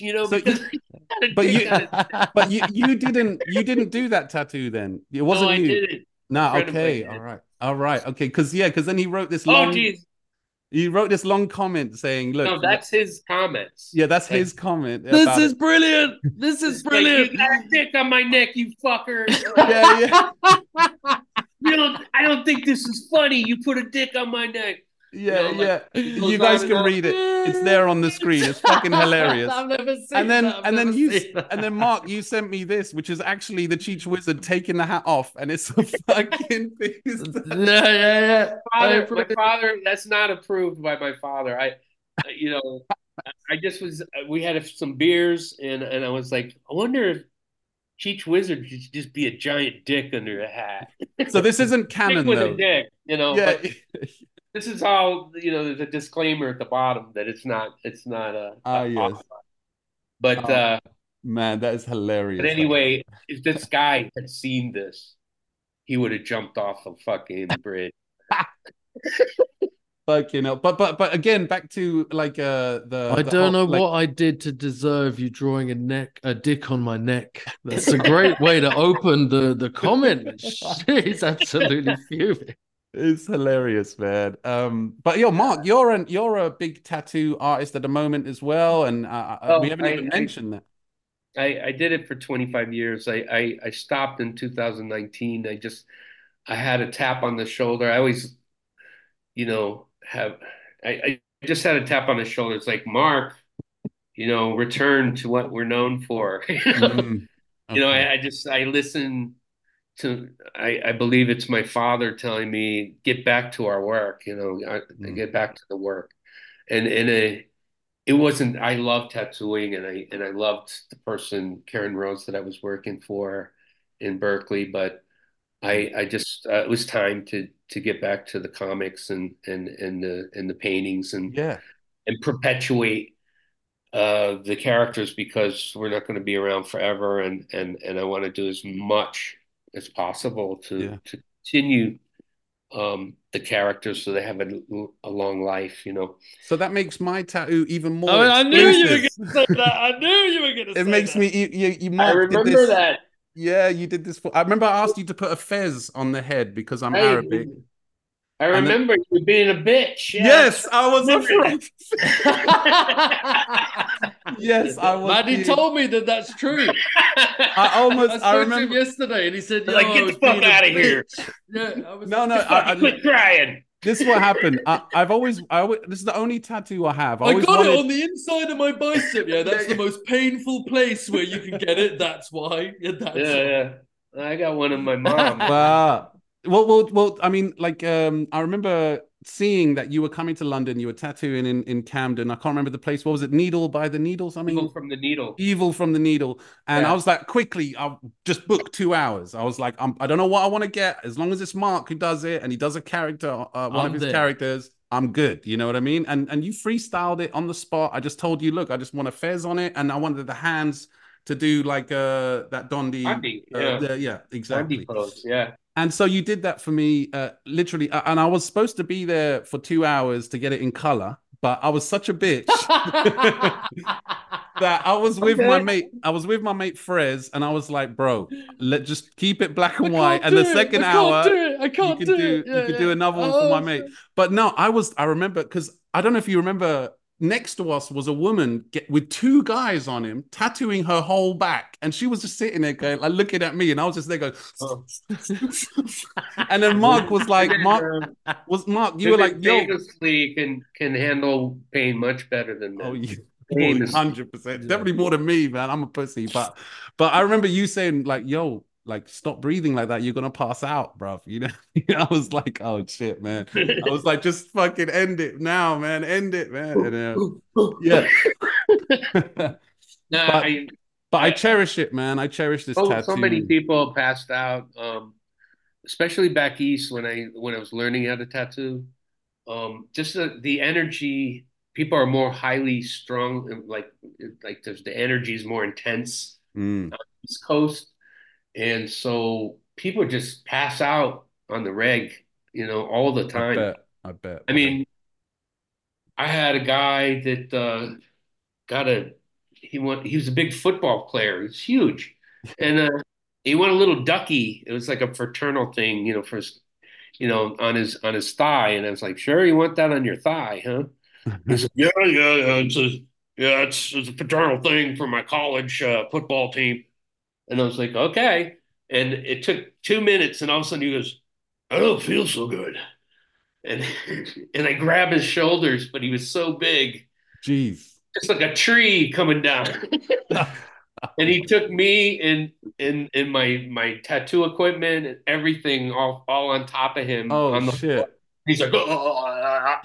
But you didn't do that tattoo then. It wasn't you.
I didn't.
No. Okay. All right. Okay. Because then he wrote this long. He wrote this long comment saying, "Look,
no, that's his comments.
Yeah, that's his comment.
This is brilliant. This is brilliant.
You got a dick on my neck, you fucker.
Yeah.
I don't think this is funny. You put a dick on my neck.
Yeah. You guys can read it. It's there on the screen. It's fucking hilarious.
I've never seen
and then
that.
and then Mark, you sent me this, which is actually the Cheech Wizard taking the hat off, and it's a fucking piece.
Yeah.
My father. That's not approved by my father. I just was. We had some beers, and I was like, I wonder if Cheech Wizard should just be a giant dick under a hat.
So this isn't canon,
with
though.
A dick,
Yeah.
But this is how there's a disclaimer at the bottom that it's not
yes.
But
man, that is hilarious.
But anyway, if this guy had seen this, he would have jumped off a fucking bridge.
Fucking hell. But again, back to like
I don't know what I did to deserve you drawing a dick on my neck. That's a great way to open the comment. She's absolutely fuming.
It's hilarious, man. But Mark, you're a big tattoo artist at the moment as well, and we haven't even mentioned that.
I did it for 25 years. I stopped in 2019. I had a tap on the shoulder. I always, I just had a tap on the shoulder. It's like, Mark, return to what we're known for. Okay. I listen to, I believe it's my father telling me, get back to our work, get back to the work. And it wasn't, I love tattooing, and I loved the person, Karen Rose, that I was working for in Berkeley, but I just, it was time to get back to the comics and the paintings and perpetuate the characters, because we're not going to be around forever. And I want to do as much as possible to continue the characters so they have a long life,
So that makes my tattoo even more.
I knew you were going to say that. I knew you were going to say that.
It makes me. You
I remember that.
Yeah, you did this. I remember I asked you to put a fez on the head because I'm Arabic.
I remember you being a bitch.
Yes, I was afraid. Yes, I was.
Maddie told me that's true.
I remember
him yesterday, and he said,
like, get the fuck out of here.
Yeah,
quit crying.
This is what happened. I've always this is the only tattoo I have.
I got it on the inside of my bicep. Yeah, that's the most painful place where you can get it. That's why.
Yeah. I got one of my mom.
Well, I mean, like, I remember seeing that you were coming to London. You were tattooing in Camden. I can't remember the place. What was it? Needle by the Needle? Something?
Evil from the Needle.
Evil from the Needle. And I was like, quickly, I'll just book 2 hours. I was like, I don't know what I want to get. As long as it's Mark who does it and he does a character, one of his characters, I'm good. You know what I mean? And you freestyled it on the spot. I just told you, look, I just want a fez on it, and I wanted the hands to do like that Dondi. Yeah, exactly.
Dondi pose, yeah.
And so you did that for me, literally. And I was supposed to be there for 2 hours to get it in color, but I was such a bitch. that I was with my mate. I was with my mate Frez, and I was like, bro, let's just keep it black and white. And the second hour,
I can't do it.
You could do another one for my mate. But no, I remember because I don't know if you remember. Next to us was a woman with two guys on him, tattooing her whole back, and she was just sitting there going, like looking at me, and I was just there going, and then Mark was like, Mark, you were like, yo,
famously can handle pain much better than that.
Oh, yeah. 100%, definitely more than me, man. I'm a pussy, but I remember you saying like, yo, like stop breathing like that, you're gonna pass out, bruv. You know, I was like, oh shit, man. I was like, just fucking end it now, man. End it, man. And, yeah. But I cherish it, man. I cherish this tattoo.
So many people passed out, especially back east when I was learning how to tattoo. Just the energy. People are more highly strung, like there's the energy is more intense on the East Coast. And so people just pass out on the reg, all the time.
I bet.
I mean, I had a guy that he was a big football player. He's huge. And he won a little ducky. It was like a fraternal thing, for on his thigh. And I was like, sure, you want that on your thigh, huh? He said, yeah. It's a fraternal thing for my college football team. And I was like, okay. And it took 2 minutes, and all of a sudden he goes, I don't feel so good. And I grabbed his shoulders, but he was so big.
Jeez.
Just like a tree coming down. And he took me and my tattoo equipment and everything all on top of him.
Oh,
on the
shit.
floor. He's like, oh.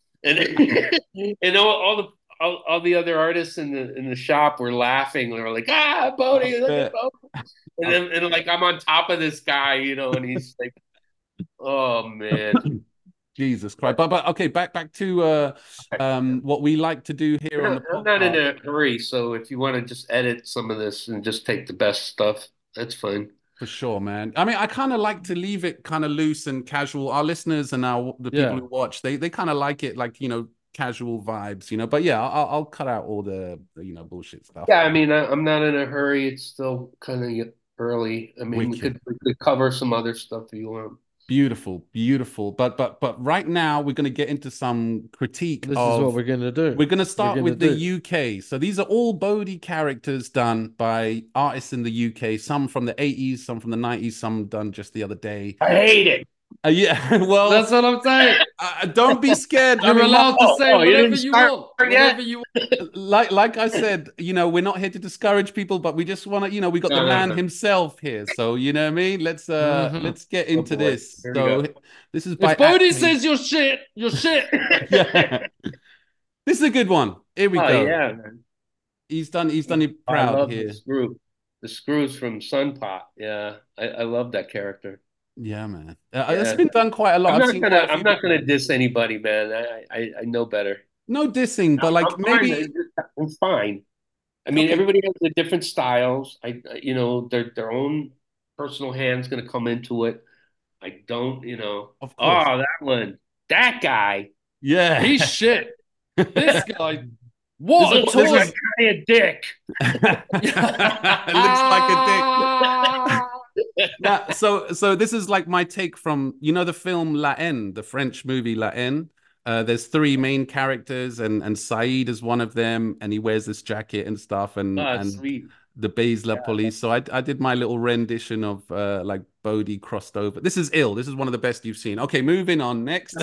And all the other artists in the shop were laughing. They were like, Bodie, look at Bodie. And like I'm on top of this guy, and he's like, oh man.
Jesus Christ. But okay, back to what we like to do here on the podcast.
I'm not in a hurry, so if you want to just edit some of this and just take the best stuff, that's fine.
For sure, man. I mean, I kind of like to leave it kind of loose and casual. Our listeners and the people who watch, they kind of like it, like, casual vibes, But yeah, I'll cut out all the bullshit stuff.
Yeah, I mean, I'm not in a hurry. It's still kind of early. I mean, we could cover some other stuff if you want.
Beautiful. But right now we're going to get into some critique.
This is what we're going to do.
We're going to start with the UK. So these are all Bodhi characters done by artists in the UK. Some from the 80s, some from the 90s, some done just the other day.
I hate it.
Yeah, well,
that's what I'm saying.
Don't be scared.
You're allowed to say whatever you want. Whatever you
want. Like I said, we're not here to discourage people, but we just want to, we got the man himself here. So you know what I mean? Let's get into this. So this is by
if Bodhi says you're shit, you're shit.
Yeah. This is a good one. Here we go.
Yeah, man.
He's done it proud
I love
here.
The Screws from Sunpot. Yeah, I love that character.
Yeah, man. It's been done quite a lot.
I'm not gonna diss anybody, man. I know better.
No dissing, but like maybe
I'm fine. I mean, everybody has their different styles. Their own personal hand's gonna come into it. I don't,
Of course.
that guy.
Yeah,
he's shit. This guy. What a toy!
Kind of dick.
It looks like a dick. Yeah, so this is like my take from the film La Haine, the French movie La Haine. There's three main characters, and Saeed is one of them, and he wears this jacket and stuff, and
sweet.
The Baise La Police. So I did my little rendition of like Bodhi crossed over. This is ill. This is one of the best you've seen. Okay, moving on next.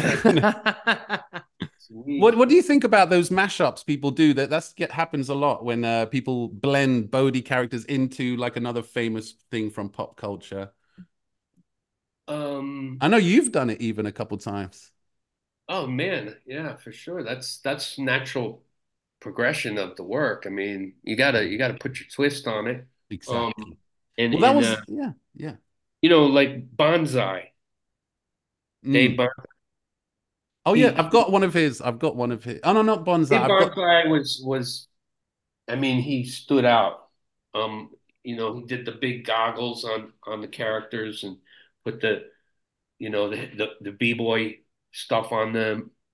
What do you think about those mashups people do? That happens a lot when people blend Bodhi characters into like another famous thing from pop culture. I know you've done it even a couple times.
Oh man, yeah, for sure. That's natural progression of the work. I mean, you gotta put your twist on it.
Exactly.
Yeah. Like Bonsai. Dave Bonsai.
Oh yeah, I've got one of his. Oh no, not Bonsai.
Bonsai was, I mean, he stood out. He did the big goggles on the characters and put the B-boy stuff on them.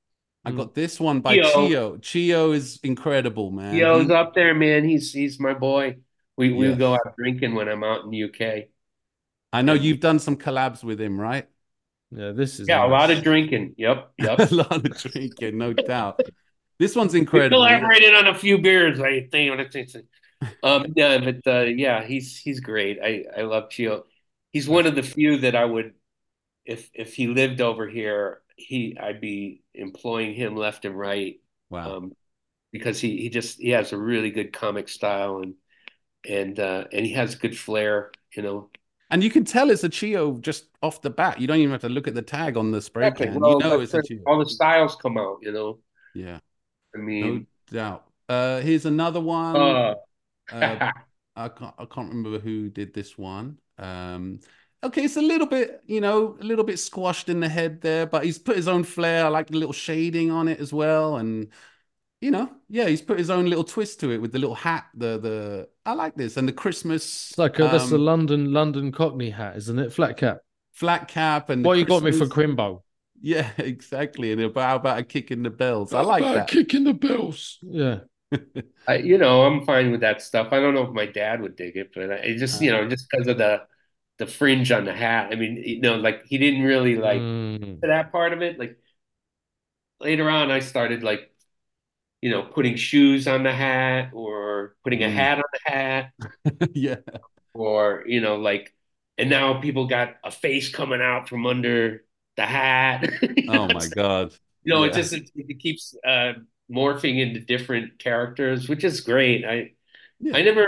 I got this one by
Chio.
Chio. Chio is incredible, man.
Chio's up there, man. He's my boy. We
Yes.
go out drinking when I'm out in the UK.
I know you've done some collabs with him, right?
Yeah, this is
Yeah, a lot
nice.
of drinking. Yep.
A lot of drinking, no doubt. This one's
We
incredible.
collaborated on a few beers, I think. Yeah, but yeah, he's great. I love Chio. He's one of the few that I would, if he lived over here, I'd be employing him left and right.
Wow.
Because he has a really good comic style and he has good flair, you know.
And you can tell it's a Chio just off the bat. You don't even have to look at the tag on the spray can.
Well,
you know it's a Chio.
all the styles come out, you know.
Yeah.
I mean,
no doubt. Here's another one. I can't remember who did this one. Okay, it's a little bit, a little bit squashed in the head there, but he's put his own flair. I like the little shading on it as well, and yeah, he's put his own little twist to it with the little hat. I like this, and the Christmas.
It's like that's the London Cockney hat, isn't it? Flat cap,
and
what you got me for Crimbo?
Yeah, exactly. And about a kick in the bells. I like that.
Kick in the bells. Yeah.
I'm fine with that stuff. I don't know if my dad would dig it, but it just, just because of the fringe on the hat. I mean, like he didn't really like that part of it. Like later on, I started like, putting shoes on the hat or putting a hat on the hat.
Yeah.
Or, like, and now people got a face coming out from under the hat.
Oh my God.
It keeps morphing into different characters, which is great. I never,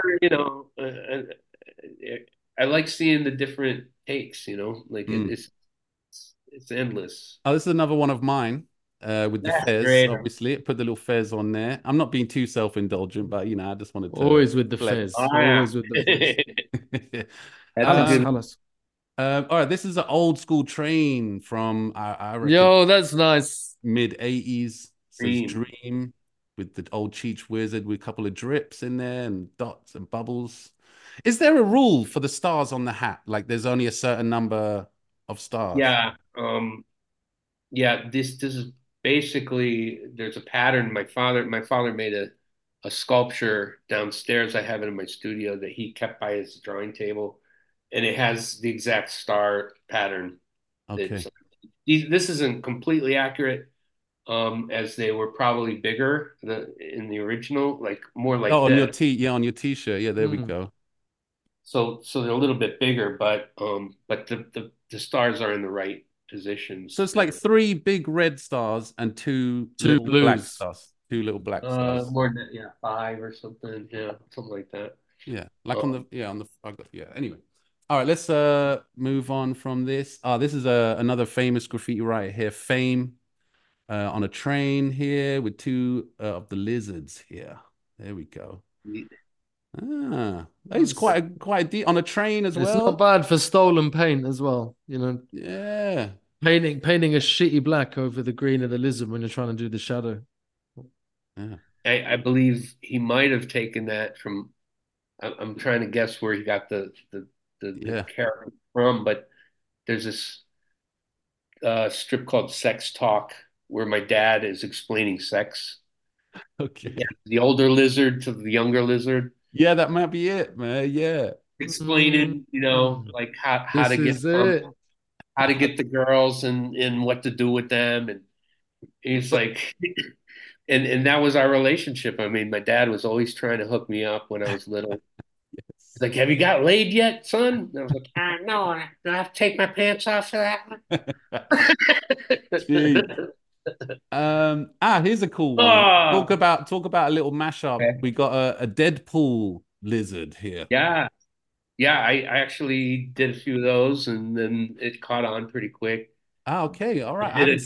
I like seeing the different takes, like it's endless.
Oh, this is another one of mine with the fez,
great.
obviously. Put the little fez on there. I'm not being too self-indulgent, but, I just wanted to...
Always with the fez. Always with the fez.
All right, this is an old school train from I reckon,
yo, that's nice.
Mid-80s. Says Dream with the old Cheech Wizard with a couple of drips in there and dots and bubbles. Is there a rule for the stars on the hat? Like there's only a certain number of stars?
Yeah. This is basically, there's a pattern. My father made a sculpture downstairs. I have it in my studio that he kept by his drawing table. And it has the exact star pattern.
Okay.
This isn't completely accurate, as they were probably bigger in the original, like more like
on your t-shirt. Yeah, there we go.
So they're a little bit bigger, but the stars are in the right position.
So it's like 3 big red stars and two little black stars. 2 little black stars.
More than that, 5 or something. Yeah, something like that.
Yeah, like anyway. All right, let's move on from this. This is another famous graffiti writer here, Fame, on a train here with 2 of the lizards here. There we go. He's quite deep on a train as well.
It's not bad for stolen paint as well,
Yeah.
Painting a shitty black over the green of the lizard when you're trying to do the shadow.
Yeah. I believe he might have taken that from. I'm trying to guess where he got the character from, but there's this strip called Sex Talk where my dad is explaining sex.
Okay.
Yeah, the older lizard to the younger lizard.
Yeah, that might be it, man. Yeah.
Explaining, like how to get the girls and what to do with them. And he's like, and that was our relationship. I mean, my dad was always trying to hook me up when I was little. He's like, have you got laid yet, son? And I was like, no, do I have to take my pants off for that
one? Here's a cool one. Talk about a little mashup. Okay. We got a Deadpool lizard here.
Yeah. I actually did a few of those, and then it caught on pretty quick.
Okay, all right. I did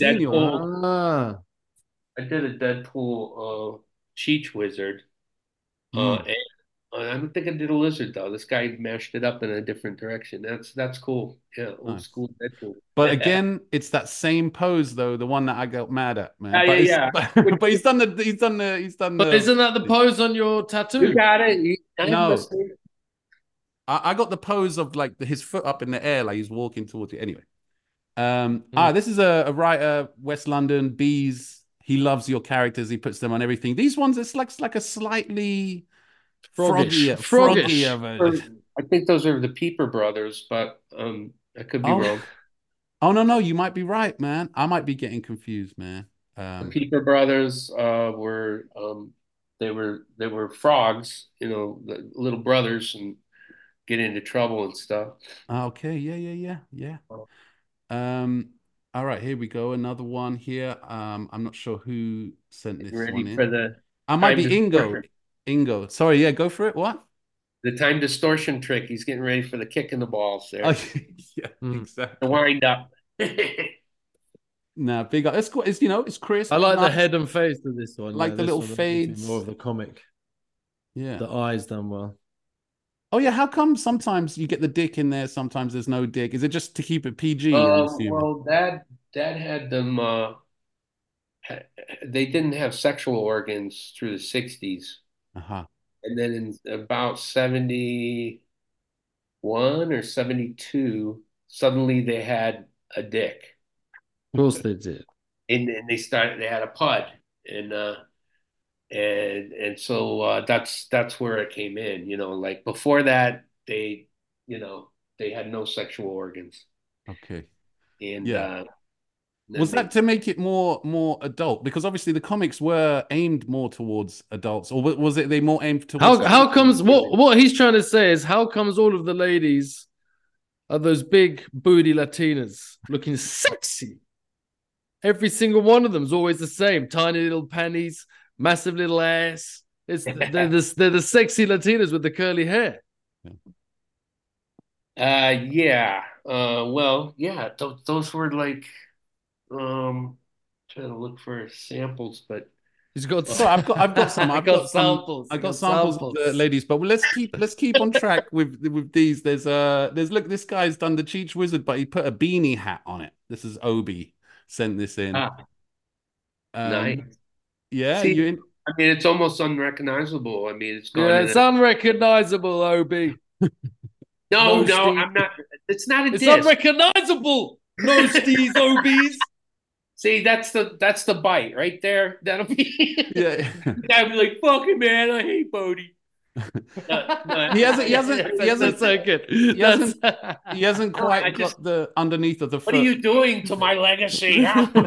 a Deadpool Cheech Wizard. And I don't think I did a lizard though. This guy mashed it up in a different direction. That's cool. Yeah, old school Deadpool.
But again, it's that same pose though, the one that I got mad at, man. But he's done the.
But isn't that the pose on your tattoo?
You got it.
No, I got the pose of like his foot up in the air, like he's walking towards you. Anyway, this is a writer, West London, Bees. He loves your characters. He puts them on everything. These ones, it's like a slightly froggier version.
I think those are the Peeper brothers, but I could be wrong.
Oh no, you might be right, man. I might be getting confused, man.
The Peeper brothers were they were frogs, the little brothers, and get into trouble and stuff.
Okay, yeah. All right, here we go. Another one here. I'm not sure who sent this one in. I might be Ingo. Sorry, yeah, go for it. What?
The time distortion trick. He's getting ready for the kick in the balls there.
Oh, yeah, exactly.
The wind up.
Nah, big up. It's cool. It's crisp.
I like the head and face of this one.
Like the little fades.
More of the comic.
Yeah.
The eyes done well.
Oh yeah, how come sometimes you get the dick in there, sometimes there's no dick? Is it just to keep it PG?
Well, Dad had them. They didn't have sexual organs through the 60s. And then in about 71 or 72, suddenly they had a dick.
Of course they did.
And they had a pud. And so that's where it came in, like before that they had no sexual organs.
Okay.
And
yeah. Was that to make it more adult? Because obviously the comics were aimed more towards adults, or was it they more aimed towards?
How comes what he's trying to say is how comes all of the ladies are those big booty Latinas looking sexy? Every single one of them is always the same: tiny little panties, massive little ass. They're the sexy Latinas with the curly hair.
Yeah. Well, yeah. Those were like. Trying to look for samples, but
he's got.
I've got some. I've got samples. I got samples of the ladies, but let's keep on track with these. There's look. This guy's done the Cheech Wizard, but he put a beanie hat on it. This is Obi sent this in.
Nice.
Yeah,
See, I mean, it's almost unrecognizable. I mean, it's
it's unrecognizable, Obi.
No, I'm not. It's not a.
It's unrecognizable. No, Steve's Obies.
See, that's the bite right there. That'll be.
Yeah.
I'd be like, "Fucking man, I hate Bodie."
He hasn't quite got the underneath of the foot.
What are you doing to my legacy?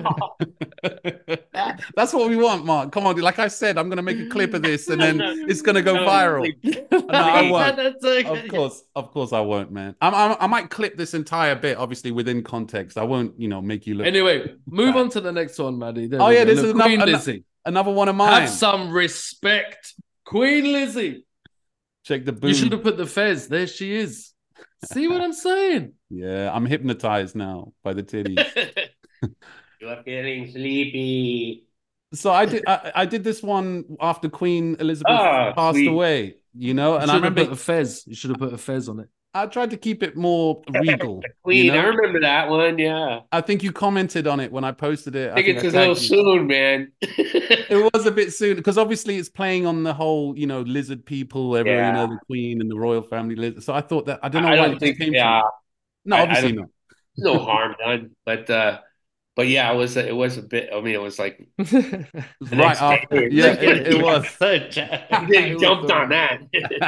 That's what we want, Mark. Come on, like I said, I'm going to make a clip of this, and then it's going to go viral. No, I won't. Of course, I won't, man. I might clip this entire bit, obviously within context. I won't, make you look.
Anyway, move on to the next one, Maddie.
Oh yeah, this is Queen Lizzie. Another one of mine.
Have some respect, Queen Lizzie.
Check the boom.
You should have put the fez. There she is. See what I'm saying?
Yeah, I'm hypnotized now by the titties.
You're getting sleepy.
So I did this one after Queen Elizabeth passed away, and I remember
put a fez. You should have put a fez on it.
I tried to keep it more regal.
Queen, I remember that one. Yeah,
I think you commented on it when I posted it.
I think it's a little soon, man.
It was a bit soon because obviously it's playing on the whole, lizard people, the Queen and the royal family lizard. So I thought that I don't know why it came from. No, obviously not.
No harm done, but yeah, it was a bit. I mean, it was like
right after. Yeah, it was.
He jumped on that.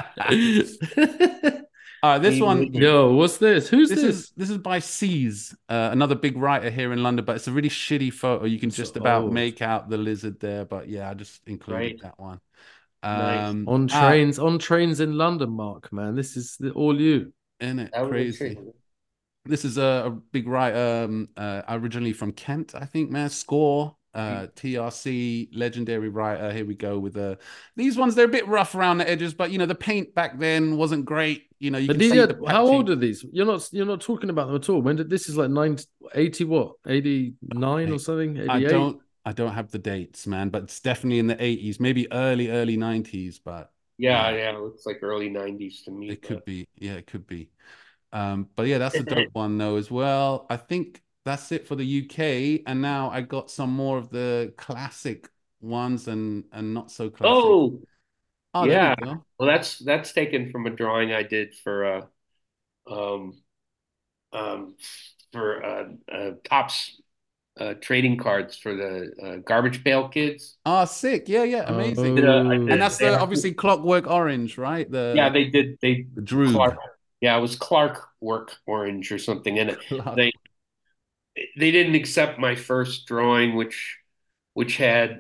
This one.
Yo, what's this? Who's this?
This is by C's, another big writer here in London, but it's a really shitty photo. You can just about make out the lizard there, but yeah, I just included that one.
Nice.
On trains in London, Mark. Man, this is all you.
Isn't it crazy? This is a big writer, originally from Kent, I think, man. Score, TRC, legendary writer. Here we go with these ones. They're a bit rough around the edges, but the paint back then wasn't great.
How old are these? You're not talking about them at all. When did this is like 80 what? 89 or something? 88?
I don't have the dates, man, but it's definitely in the 80s, maybe early 90s, but
yeah, it looks like early 90s to me.
It could be. Yeah, it could be. But yeah, that's a dope one though as well. I think that's it for the UK, and now I got some more of the classic ones and not so classic.
Oh yeah. Well, that's taken from a drawing I did for Topps trading cards for the Garbage Pail Kids.
Oh, sick. Yeah, yeah, amazing. And that's obviously Clockwork Orange, right?
Yeah, they did.
The Droog.
Clark. Yeah, it was Clark Work Orange or something, and they didn't accept my first drawing, which had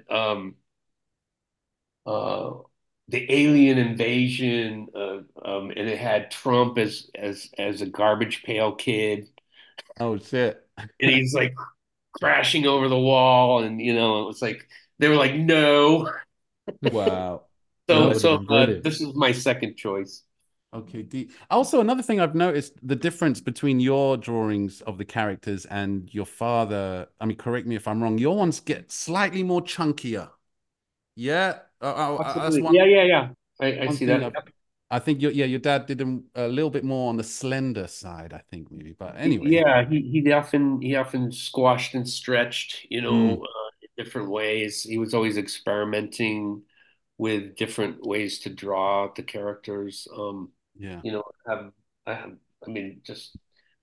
uh, the alien invasion, and it had Trump as a garbage pail kid,
Oh shit.
and he's like crashing over the wall, and it was like they were like, no.
Wow.
So this is my second choice.
Okay. Also, another thing I've noticed, the difference between your drawings of the characters and your father. I mean, correct me if I'm wrong. Your ones get slightly more chunkier. Yeah. That's one.
Yeah. I see that.
I think your dad did a little bit more on the slender side, I think maybe. But anyway.
Yeah, he often squashed and stretched, in different ways. He was always experimenting with different ways to draw the characters.
Yeah.
I mean, just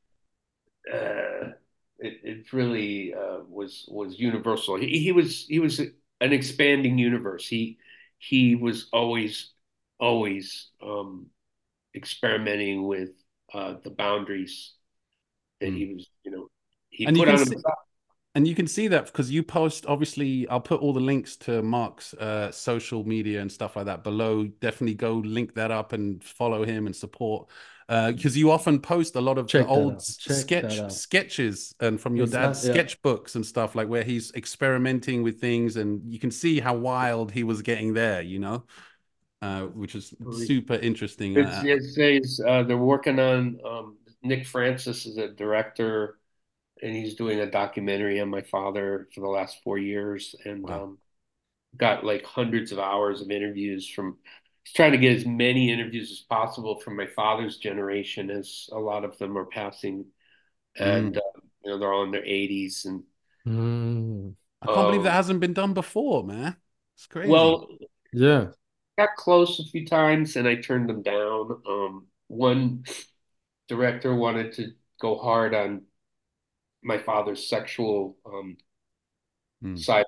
it really was universal. He was an expanding universe. He was always experimenting with the boundaries that he was, he
And
put on himself.
And you can see that because you post, obviously, I'll put all the links to Mark's social media and stuff like that below. Definitely go link that up and follow him and support. Because you often post a lot of the old sketches and from your dad's sketchbooks and stuff, like where he's experimenting with things, and you can see how wild he was getting there, which is super interesting.
They're working on Nick Francis is a director, and he's doing a documentary on my father for the last 4 years, and got like hundreds of hours of interviews from. He's trying to get as many interviews as possible from my father's generation, as a lot of them are passing, and they're all in their 80s, and
I can't believe that hasn't been done before, man. It's crazy.
Well,
yeah,
got close a few times and I turned them down. One director wanted to go hard on my father's sexual side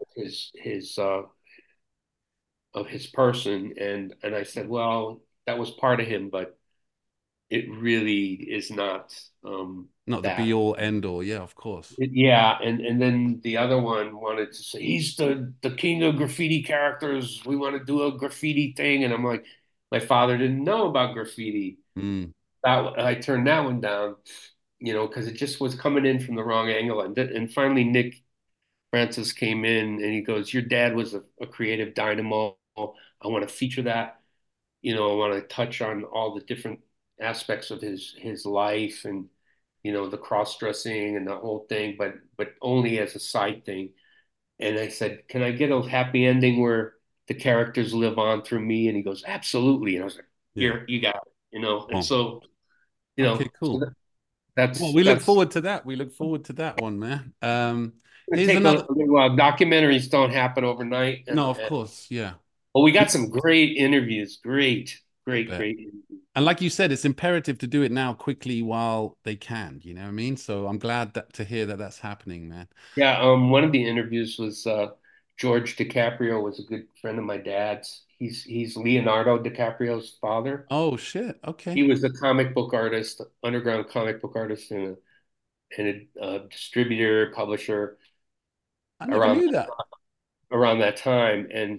of his person, and I said, well, that was part of him, but it really is not
the be all end all. Yeah, of course.
And then the other one wanted to say he's the king of graffiti characters. We want to do a graffiti thing, and I'm like, my father didn't know about graffiti. I turned that one down, because it just was coming in from the wrong angle. And finally, Nick Francis came in and he goes, your dad was a creative dynamo. I want to feature that. I want to touch on all the different aspects of his life, and the cross-dressing and the whole thing, but only as a side thing. And I said, can I get a happy ending where the characters live on through me? And he goes, absolutely. And I was like, here, you got it, and so
okay, cool. So we look forward to that. We look forward to that one, man.
Here's another. Well, documentaries don't happen overnight.
No, of course, yeah.
Well, we got some great interviews. Great.
And like you said, it's imperative to do it now quickly while they can. You know what I mean? So I'm glad to hear that that's happening, man.
Yeah. One of the interviews was George DiCaprio was a good friend of my dad's. He's Leonardo DiCaprio's father.
Oh shit! Okay.
He was a comic book artist, underground comic book artist, and a distributor, publisher.
I never knew that.
Around that time, and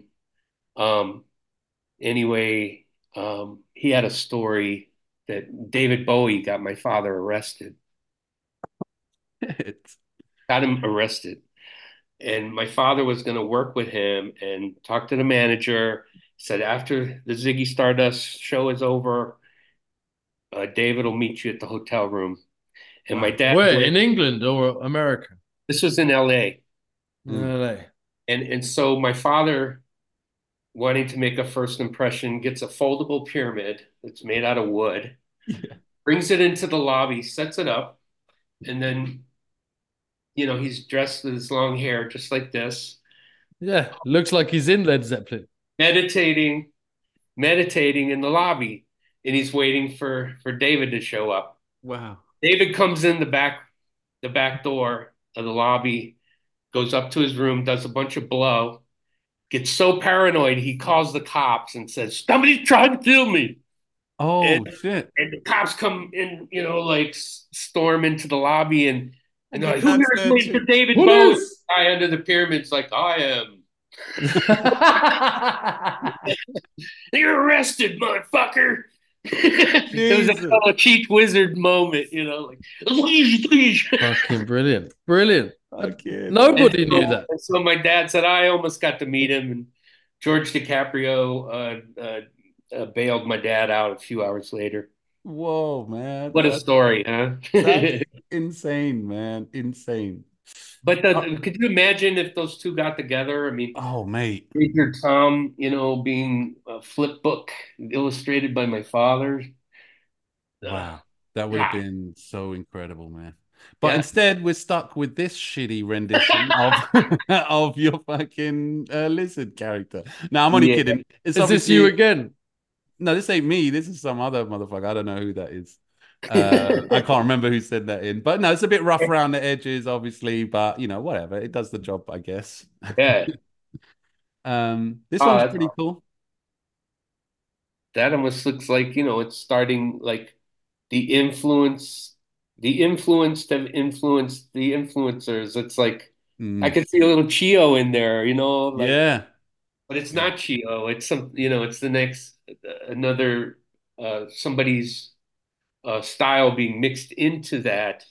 anyway, he had a story that David Bowie got my father arrested. Got him arrested. And my father was going to work with him and talk to the manager. Said, after the Ziggy Stardust show is over, David will meet you at the hotel room. And my dad.
Where, in England or America?
This was in LA.
LA.
And so my father, wanting to make a first impression, gets a foldable pyramid that's made out of wood, brings it into the lobby, sets it up, and then, he's dressed with his long hair just like this.
Yeah, looks like he's in Led Zeppelin.
Meditating in the lobby, and he's waiting for David to show up.
Wow.
David comes in the back door of the lobby, goes up to his room, does a bunch of blow, gets so paranoid he calls the cops and says, "Somebody's trying to kill me."
Oh shit!
And the cops come in, like storm into the lobby and they're like, "Who
That's
here's Mr. David Bowie?" Guy under the pyramid's like, "I am." You're arrested, motherfucker. It was a cheap wizard moment, like, please.
Fucking brilliant. Brilliant.
Okay.
Nobody knew that.
So my dad said I almost got to meet him, and George DiCaprio bailed my dad out a few hours later.
Whoa, man.
What a story, huh?
That's insane, man. Insane.
But could you imagine if those two got together? I mean,
oh, mate.
Major Tom, being a flip book illustrated by my father.
Wow. That would have been so incredible, man. But instead, we're stuck with this shitty rendition of your fucking lizard character. Now, I'm only kidding.
Is this you again?
No, this ain't me. This is some other motherfucker. I don't know who that is. I can't remember who said that in. But no, it's a bit rough around the edges, obviously. But, whatever. It does the job, I guess.
Yeah.
This one's pretty cool.
That almost looks like, it's starting like the influenced have influenced the influencers. It's like I could see a little Chio in there,
yeah.
But it's not Chio. It's it's the next another somebody's style being mixed into that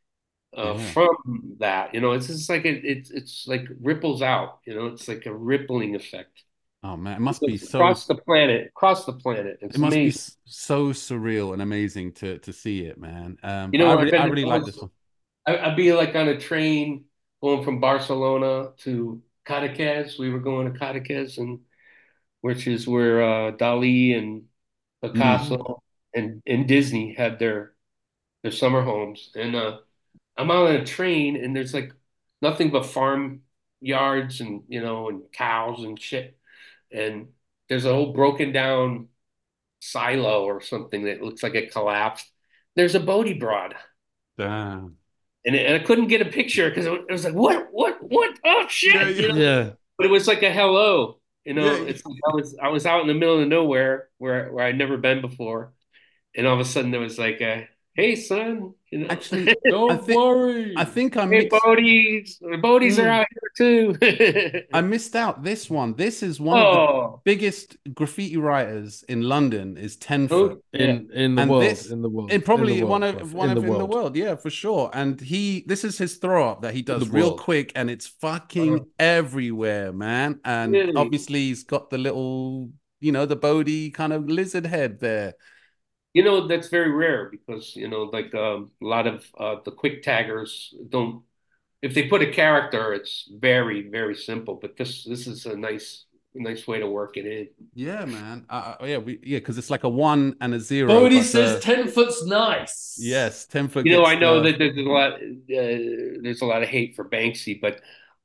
from that. It's just like it's like ripples out. It's like a rippling effect.
Oh man, it must be so
across the planet.
It must be so surreal and amazing to see it, man. I really like this one.
I'd be like on a train going from Barcelona to Cadaqués. We were going to Cadaqués, which is where Dali and Picasso and Disney had their summer homes. And I'm on a train, and there's like nothing but farm yards and and cows and shit. And there's a whole broken down silo or something that looks like it collapsed. There's a Bodhi broad.
Damn.
And I couldn't get a picture because it was like, what? Oh shit!
Yeah.
But it was like a hello.
Yeah.
It's like I was out in the middle of nowhere where I'd never been before, and all of a sudden there was like a, "Hey son,
actually,
don't worry."
I think I
missed. Bodhies are out here too.
I missed out this one. This is one of the biggest graffiti writers in London. Is 10-foot
in the world.
And probably one of in the world. Yeah, for sure. And this is his throw up that he does real quick, and it's fucking everywhere, man. And obviously he's got the little, the Bodhi kind of lizard head there.
That's very rare because, like a lot of the quick taggers don't, if they put a character, it's very, very simple. But this is a nice way to work it in.
Yeah, man. Because it's like a 1 and a 0.
Bodhi says 10-foot's nice.
Yes, 10-foot.
I know that there's a lot of hate for Banksy, but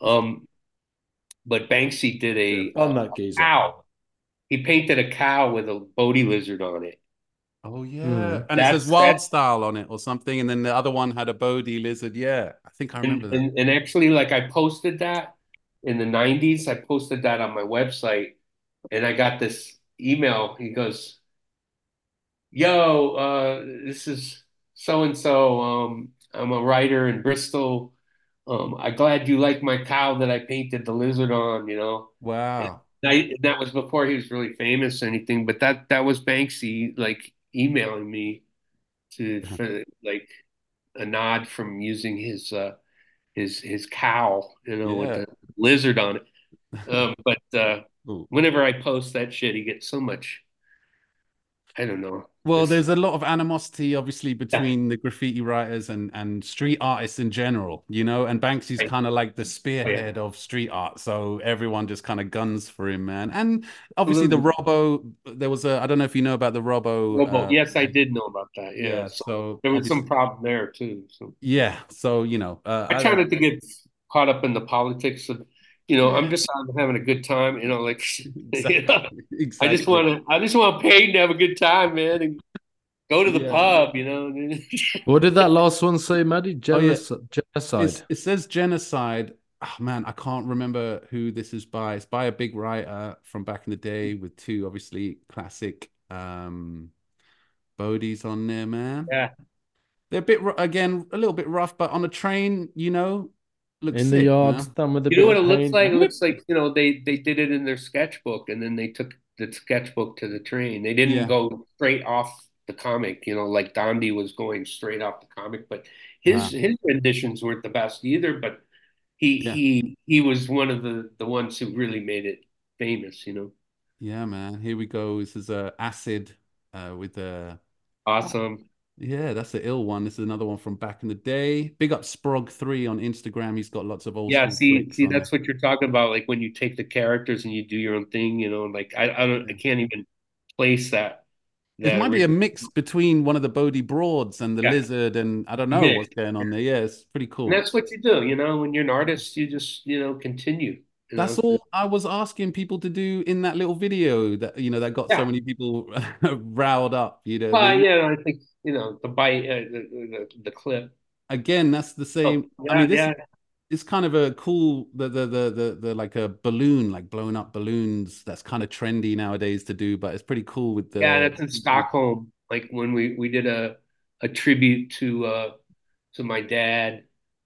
Banksy did a cow. He painted a cow with a Bodhi lizard on it.
Oh yeah, and it says Wild Style on it or something, and then the other one had a Bodhi lizard. Yeah, I think I remember that.
And actually, like I posted that in the '90s. I posted that on my website, and I got this email. He goes, "Yo, this is so and so. I'm a writer in Bristol. I'm glad you like my cow that I painted the lizard on.
Wow.
And that was before he was really famous or anything, but that was Banksy like emailing me for like a nod from using his cow, with the lizard on it. But whenever I post that shit, he gets so much. I don't know.
Well, there's a lot of animosity, obviously, between the graffiti writers and street artists in general, and Banksy's kind of like the spearhead of street art. So everyone just kind of guns for him, man. And obviously the Robo, there was I don't know if you know about the Robo.
Yes, I did know about that. Yeah.
So
there was some problem there too. So
yeah. So,
I try not to get caught up in the politics of, I'm just having a good time, like
exactly.
I just want Peyton to have a good time, man, and go to the pub,
What did that last one say, Maddie? Genocide.
It says genocide. oh man, I can't remember who this is by. It's by a big writer from back in the day with two obviously classic Bodies on there, man.
Yeah.
They're a bit again, a little bit rough, but on a train, looks
In the
sick,
yard,
man.
done with a
You
bit
know what
of
it looks
paint.
like? It looks like, they did it in their sketchbook and then they took the sketchbook to the train. They didn't
Yeah.
go straight off the comic, like Dondi was going straight off the comic, but
Wow.
his renditions weren't the best either, but
Yeah.
he was one of the ones who really made it famous,
Yeah, man. Here we go. This is Acid with
Awesome.
yeah, that's the ill one. This is another one from back in the day. Big up Sprog3 on Instagram. He's got lots of old
Yeah,
school
see,
flicks on
that's what you're talking about. Like when you take the characters and you do your own thing, like I can't even place that.
It might be a mix between one of the Bodhi Broads and the
Yeah.
Lizard, and I don't know
Mix.
what's going on there. Yeah, it's pretty
And
cool.
that's what you do, when you're an artist, you just, continue.
That's all I was asking people to do in that little video that that got so many people riled up.
Well, yeah, I think the bite, the clip.
Again, that's the same.
Yeah,
I mean, this
yeah.
is kind of a cool the like a balloon, like blowing up balloons. That's kind of trendy nowadays to do, but it's pretty cool with the.
Yeah, that's in Stockholm. Like when we did a tribute to my dad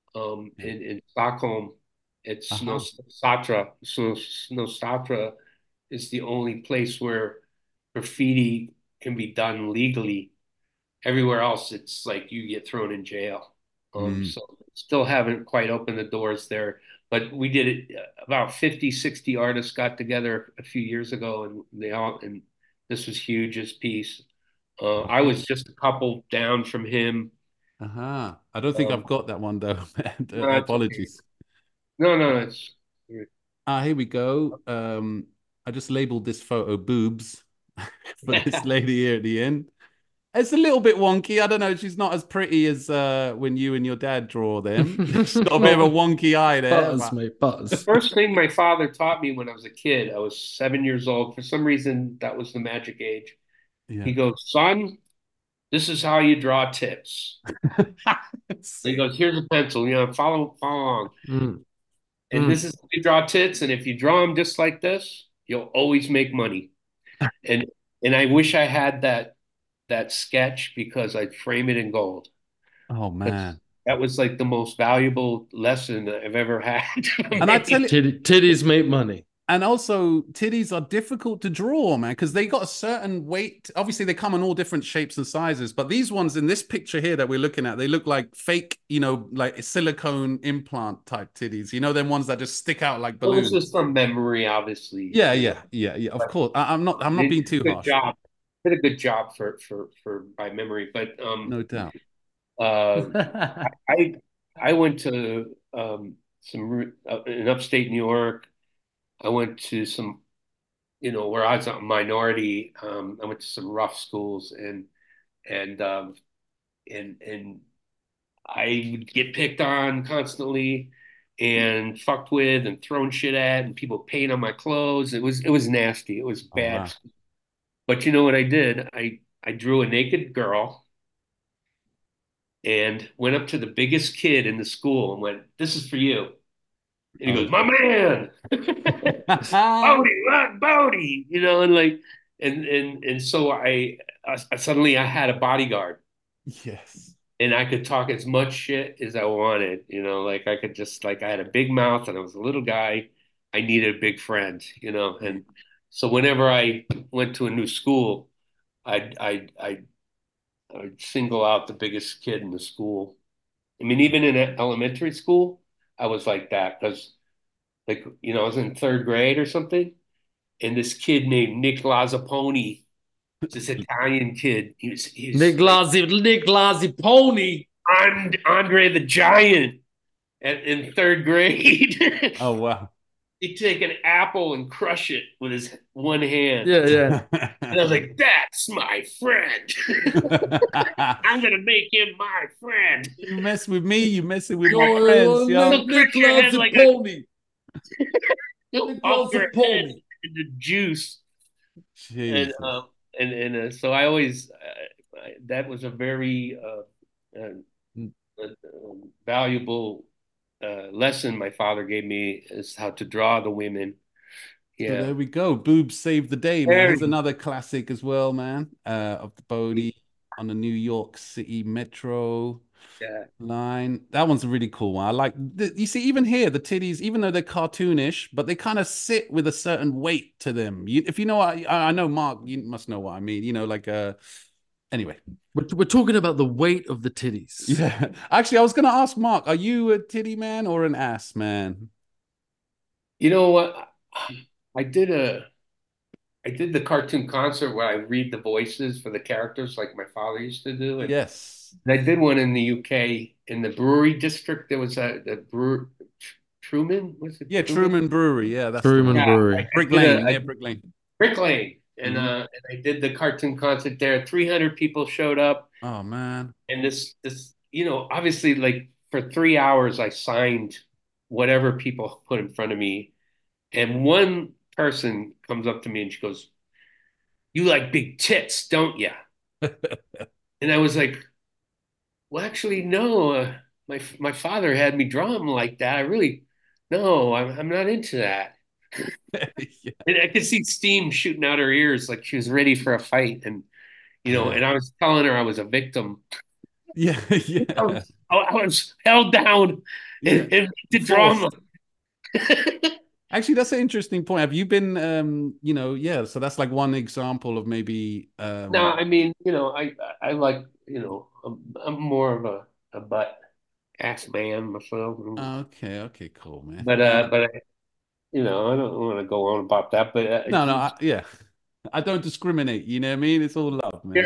in Stockholm. It's Snösätra. Snösätra is the only place where graffiti can be done legally. Everywhere else, it's like you get thrown in jail. So still haven't quite opened the doors there. But we did it, about 50, 60 artists got together a few years ago, and this was huge, this piece. I was just a couple down from him.
I don't think I've got that one though.
No,
Apologies.
No, it's
here we go. I just labeled this photo boobs for this lady here at the end. It's a little bit wonky. I don't know. She's not as pretty as when you and your dad draw them. She's got a bit of a wonky eye there.
Butters, mate, butters.
The first thing my father taught me when I was a kid, I was 7 years old. For some reason, that was the magic age.
Yeah.
He goes, son, this is how you draw tits. He goes, here's a pencil, follow along. And this is how you draw tits. And if you draw them just like this, you'll always make money. And I wish I had that sketch because I'd frame it in gold.
Oh man.
That was like the most valuable lesson I've ever had.
And I tell you,
titties make money.
And also, titties are difficult to draw, man, because they got a certain weight. Obviously, they come in all different shapes and sizes, but these ones in this picture here that we're looking at, they look like fake, like silicone implant type titties. Them ones that just stick out like balloons.
This is from memory, obviously.
Yeah. Of course, I'm not being too harsh.
Did a good job for by memory, but
no doubt.
I went to some in upstate New York. I went to some, where I was a minority. I went to some rough schools, and I would get picked on constantly, and fucked with, and thrown shit at, and people paint on my clothes. It was nasty. It was bad.
Wow.
But you know what I did? I drew a naked girl and went up to the biggest kid in the school and went, "This is for you." And he goes, "My man, Bodie," and so I suddenly I had a bodyguard.
Yes.
And I could talk as much shit as I wanted, like I could just, like, I had a big mouth and I was a little guy. I needed a big friend, and so whenever I went to a new school, I'd single out the biggest kid in the school. I mean, even in elementary school, I was like that because, like, I was in third grade or something, and this kid named Nick Lazzaponi, this Italian kid, he was
Nick Lazzaponi,
Andre the Giant, in third grade.
Oh wow.
He'd take an apple and crush it with his one hand.
Yeah.
And I was like, "That's my friend. I'm gonna make him my friend."
You mess with me, you messing with my friends, yo.
Nick Lazzaponi.
Off your head in the juice.
Jesus.
And so I always that was a very valuable lesson my father gave me is how to draw the women.
So
Yeah.
there we go. Boobs saved the day, man. Here's another classic as well, man. Of the Bodhi on the New York City Metro line. That one's a really cool one. I like. You see, even here, the titties, even though they're cartoonish, but they kind of sit with a certain weight to them. If you know what I know, Mark, you must know what I mean. You know, like Anyway,
we're talking about the weight of the titties.
Yeah. Actually, I was going to ask Mark, are you a titty man or an ass man?
You know what? I did the cartoon concert where I read the voices for the characters like my father used to do. And
Yes.
I did one in the UK in the brewery district. There was the brewer Truman, was it?
Yeah, Truman Brewery. Yeah, that's
Truman Brewery.
Brick Lane. Brick Lane.
Brick Lane. And and I did the cartoon concert there. 300 people showed up.
Oh man.
And this obviously like for 3 hours I signed whatever people put in front of me. And one person comes up to me and she goes, "You like big tits, don't you?" And I was like, "Well, actually, no. My father had me draw him like that. I really, no, I'm not into that."
Yeah.
And I could see steam shooting out her ears, like she was ready for a fight. And and I was telling her I was a victim.
Yeah, yeah.
I was held down and to draw him.
Actually, that's an interesting point. Have you been, so that's like one example of maybe.
No, I mean, I like, I'm more of a butt ass man myself.
Okay, cool, man.
But I don't want to go on about that. But
no, I don't discriminate. You know what I mean? It's all love, man.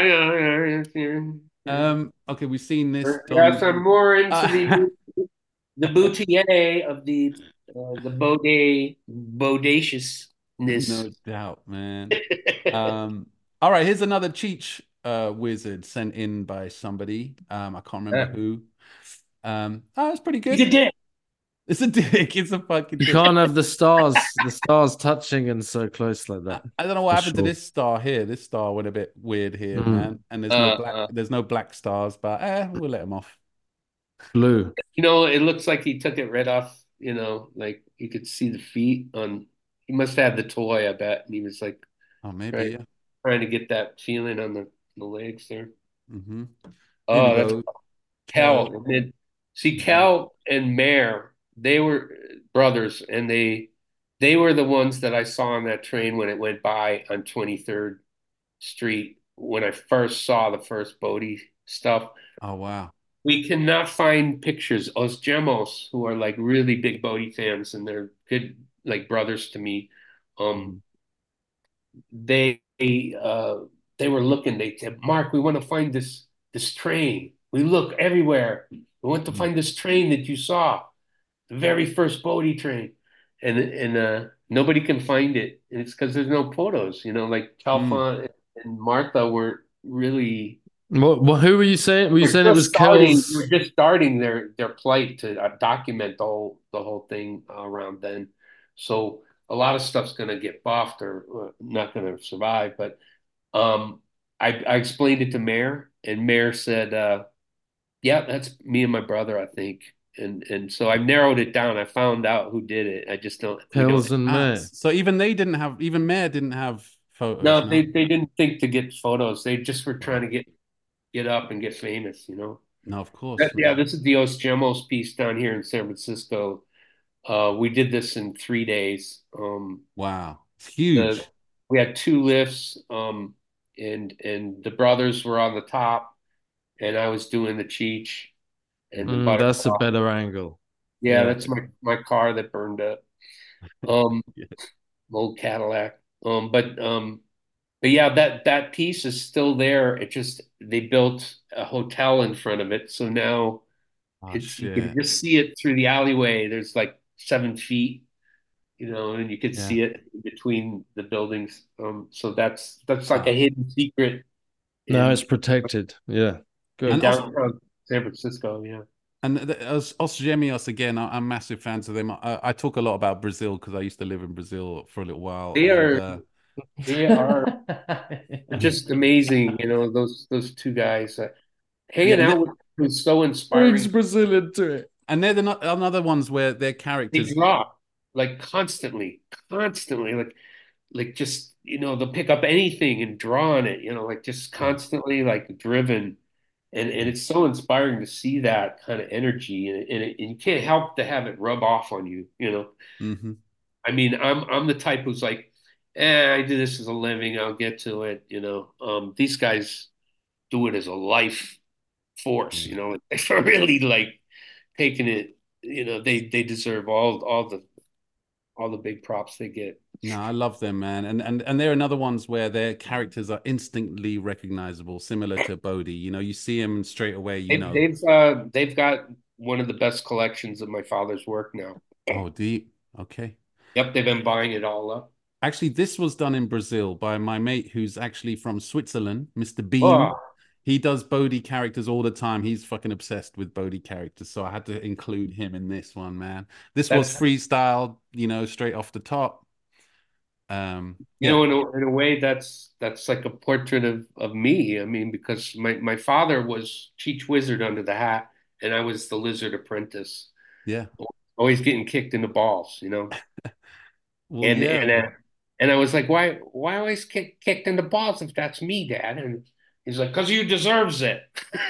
Yeah.
Okay, we've seen this.
Yes, I'm more into the boutier of the bodaciousness.
No doubt, man. All right, here's another Cheech wizard sent in by somebody. I can't remember who. It's pretty good.
He's a dick.
It's a dick. It's a fucking dick.
You can't have the stars touching and so close like that.
I don't know what happened to this star here. This star went a bit weird here, man. And there's no black stars, but we'll let him off.
Blue.
It looks like he took it right off, like you could see the feet on. He must have the toy, I bet. And he was like,
maybe,
trying to get that feeling on the legs there.
Mm-hmm.
Oh, that's Kel. See, Kel and Mare, they were brothers, and they were the ones that I saw on that train when it went by on 23rd Street when I first saw the first Bodhi stuff.
Oh, wow.
We cannot find pictures. Os Gemos, who are like really big Bodhi fans, and they're good like brothers to me. They were looking. They said, "Mark, we want to find this train. We look everywhere. We want to find this train that you saw, the very first Bodhi train." And nobody can find it. And it's because there's no photos. Like Calfon and Martha weren't really.
What? Who were you saying? Were you saying it was Kel's?
We were just starting their plight to document the whole thing around then. So a lot of stuff's going to get buffed or not going to survive. But I explained it to Mare, and Mare said, "Yeah, that's me and my brother, I think." And so I narrowed it down. I found out who did it. I just don't.
Kells and Mare.
So even Mare didn't have photos.
No, they didn't think to get photos. They just were trying to get up and get famous,
No, of course.
This is the Os Gemos piece down here in San Francisco. We did this in 3 days.
Wow, it's huge.
We had 2 lifts, and the brothers were on the top, and I was doing the Cheech. And
that's a better angle.
Yeah, that's my car that burned up. Old Cadillac. But yeah, that piece is still there. It just they built a hotel in front of it, so now you can just see it through the alleyway. There's like 7 feet, and you can see it between the buildings. So that's like a hidden secret.
Now it's protected. Yeah, good.
In downtown San Francisco. Yeah.
And Os Gemios, again, I'm massive fans of them. I talk a lot about Brazil because I used to live in Brazil for a little while.
They are just amazing, those 2 guys hanging out was so inspiring.
Brings Brazil into it.
And they're the another ones where their
They
characters.
draw like constantly, like just they'll pick up anything and draw on it, like just constantly like driven, and it's so inspiring to see that kind of energy, and you can't help to have it rub off on you.
Mm-hmm.
I mean, I'm the type who's like, I do this as a living, I'll get to it. These guys do it as a life force, like, they're really like taking it, they deserve all the big props they get.
No, I love them, man, and they're another ones where their characters are instantly recognizable, similar to Bodhi. You see them straight away.
They've got one of the best collections of my father's work now.
Oh, deep. Okay.
Yep, they've been buying it all up.
Actually, this was done in Brazil by my mate who's actually from Switzerland, Mr. Bean.
Oh.
He does Bodhi characters all the time. He's fucking obsessed with Bodhi characters, so I had to include him in this one, man. This was freestyle, straight off the top.
In a way, that's like a portrait of me. I mean, because my father was Cheech Wizard under the hat, and I was the Lizard Apprentice.
Yeah,
always getting kicked in the balls,
Well,
and I was like, why always kicked in the balls if that's me, Dad? And he's like, because you deserves it.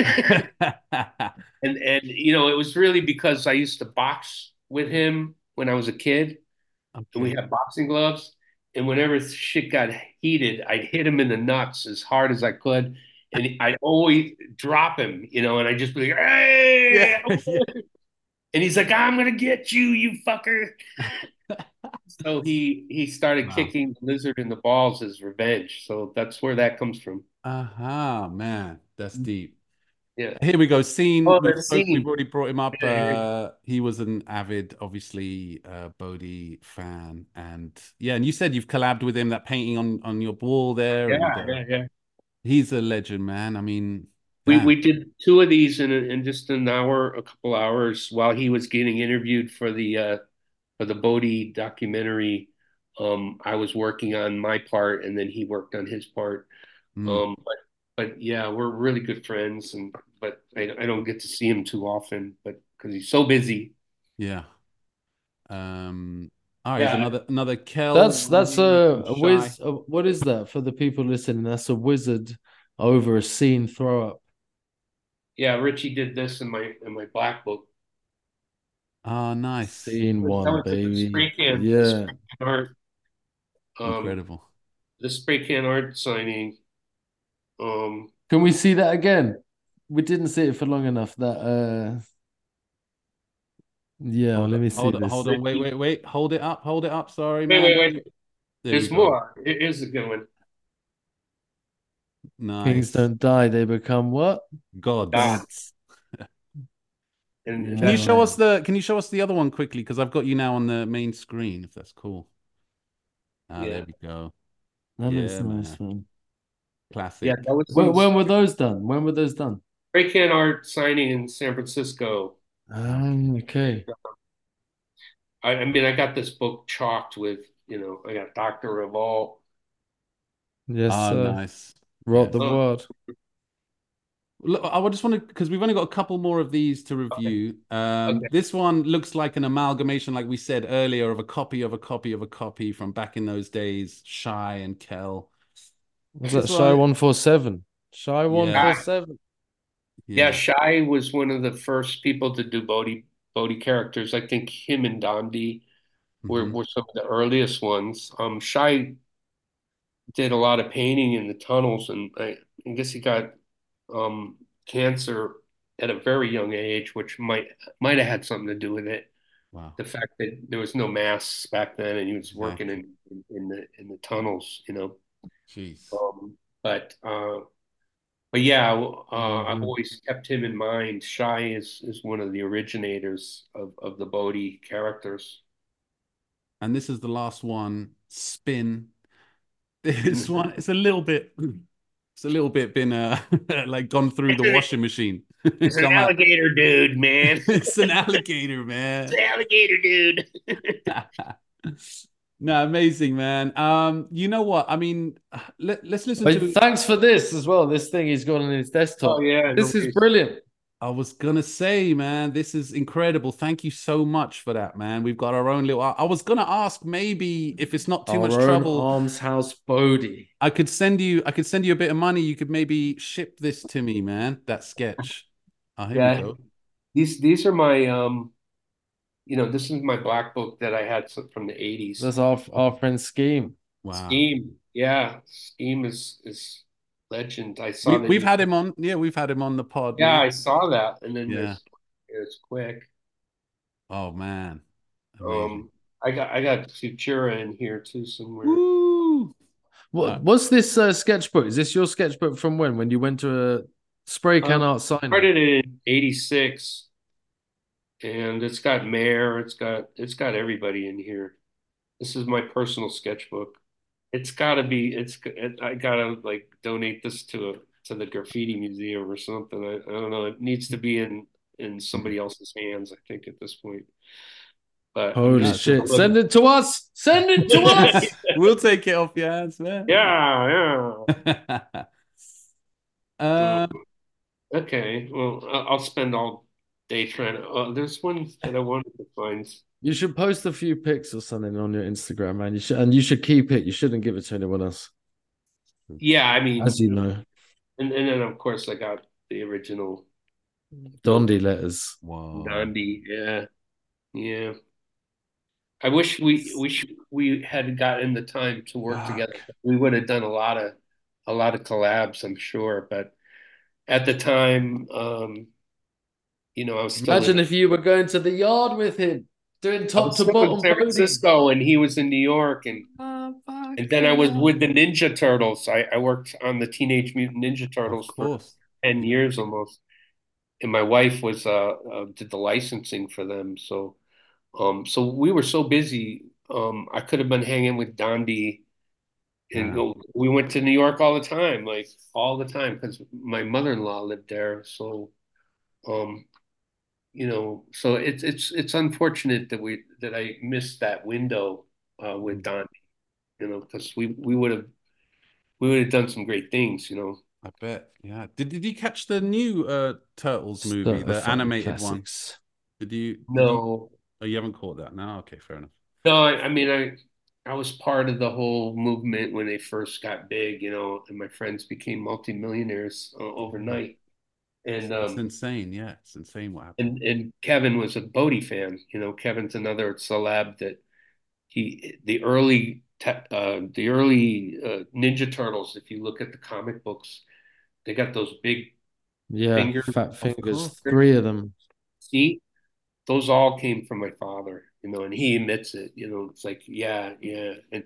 and it was really because I used to box with him when I was a kid, and we had boxing gloves. And whenever shit got heated, I'd hit him in the nuts as hard as I could, and I'd always drop him, and I'd just be like, hey. And he's like, I'm gonna get you, you fucker. So he started kicking the Lizard in the balls as revenge. So that's where that comes from.
Man, that's deep.
Yeah.
Here we go. Scene.
Scene.
We've already brought him up. He was an avid, obviously, Bodhi fan, and and you said you've collabed with him. That painting on your wall there.
Yeah.
He's a legend, man. I mean,
we did 2 of these in just a couple hours while he was getting interviewed for the Bodhi documentary. I was working on my part, and then he worked on his part. But yeah, we're really good friends, but I don't get to see him too often, but because he's so busy.
Yeah. All right, another Kel.
That's a whiz. What is that for the people listening? That's a wizard over a scene throw up.
Yeah, Richie did this in my black book.
Oh, nice.
Scene 1, baby.
Spray can,
yeah.
Spray can art.
Incredible.
The spray can art signing.
Can we see that again? We didn't see it for long enough. That let me see this.
Hold on, wait. Hold it up. Sorry,
man. Wait. There's
go.
more. Here's a good one.
Nice.
Kings don't die; they become what?
Gods.
And
Can you show us the other one quickly? Because I've got you now on the main screen. If that's cool. There we go.
That looks nice, man.
Classic.
Yeah, that was
when were those done?
Spray can art signing in San Francisco.
Okay.
I mean, I got this book chalked with, I got Dr. Revolt.
Yes,
nice.
Wrote the word.
Look, I just want to, because we've only got a couple more of these to review. Okay. This one looks like an amalgamation, like we said earlier, of a copy of a copy of a copy from back in those days, Shy and Kel.
Was that Shy 147? Shy 147.
Yeah, Shy was one of the first people to do Bodhi characters. I think him and Dondi were some of the earliest ones. Shy did a lot of painting in the tunnels, and I guess he got cancer at a very young age, which might have had something to do with it.
Wow.
The fact that there was no masks back then, and he was working in the tunnels,
Jeez.
But yeah, I've always kept him in mind. Shy is one of the originators of the Bodhi characters.
And this is the last one, Spin. This one, it's a little bit been like gone through the washing machine.
It's an alligator dude, man.
It's an alligator, man.
It's an alligator dude.
No, amazing, man. You know what? I mean, let's listen to.
Thanks for this as well. This thing he's got on his desktop.
Oh yeah,
this is brilliant.
I was gonna say, man, this is incredible. Thank you so much for that, man. We've got our own little. I was gonna ask maybe if it's not too much
Our own
trouble,
Almshouse Bodhi.
I could send you a bit of money. You could maybe ship this to me, man. That sketch. Oh, here we
Yeah,
go.
these are my this is my black book that I had from the 80s.
That's our friend Scheme.
Wow.
Scheme, yeah, Scheme is legend. I saw that
we've had him on. Yeah, we've had him on the pod.
Yeah,
man.
I saw that, and then
Yeah.
it's quick.
Oh man, amazing.
I got Futura in here too somewhere.
Woo!
What's this sketchbook? Is this your sketchbook from when? When you went to a spray can art signing?
Started in '86, and it's got Mayor. It's got everybody in here. This is my personal sketchbook. It's gotta be. I gotta like donate this to the graffiti museum or something. I don't know. It needs to be in somebody else's hands, I think, at this point. But
holy shit! Send it to us. Send it to us.
We'll take it off your hands, man.
Yeah.
Uh,
Okay. Well, I'll spend all day trying to. There's one that I wanted to find.
You should post a few pics or something on your Instagram, man. You should keep it. You shouldn't give it to anyone else.
Yeah, I mean,
as you know.
And then of course I got the original
Dondi letters.
Wow.
Dondi, yeah, yeah. I wish we had gotten the time to work together. We would have done a lot of collabs, I'm sure. But at the time, I was still
imagine if you were going to the yard with him, doing top to bottom.
In San Francisco, and he was in New York, and then I was with the Ninja Turtles. I worked on the Teenage Mutant Ninja Turtles for 10 years almost, and my wife was did the licensing for them. So we were so busy. I could have been hanging with Dondi, and we went to New York all the time, because my mother-in-law lived there. So, so it's unfortunate that I missed that window with Dondi, because we would have done some great things,
I bet. Yeah. Did you catch the new Turtles movie, the animated classics one?
No.
Oh, you haven't caught that? No. Okay, fair enough.
No, I mean, I was part of the whole movement when they first got big, and my friends became multimillionaires overnight. And
it's insane. Yeah, it's insane what happened.
And Kevin was a Bodhi fan. Kevin's another celeb that the early Ninja Turtles. If you look at the comic books, they got those big
fat fingers, 3 of them.
See, those all came from my father, and he admits it. It's like, yeah, and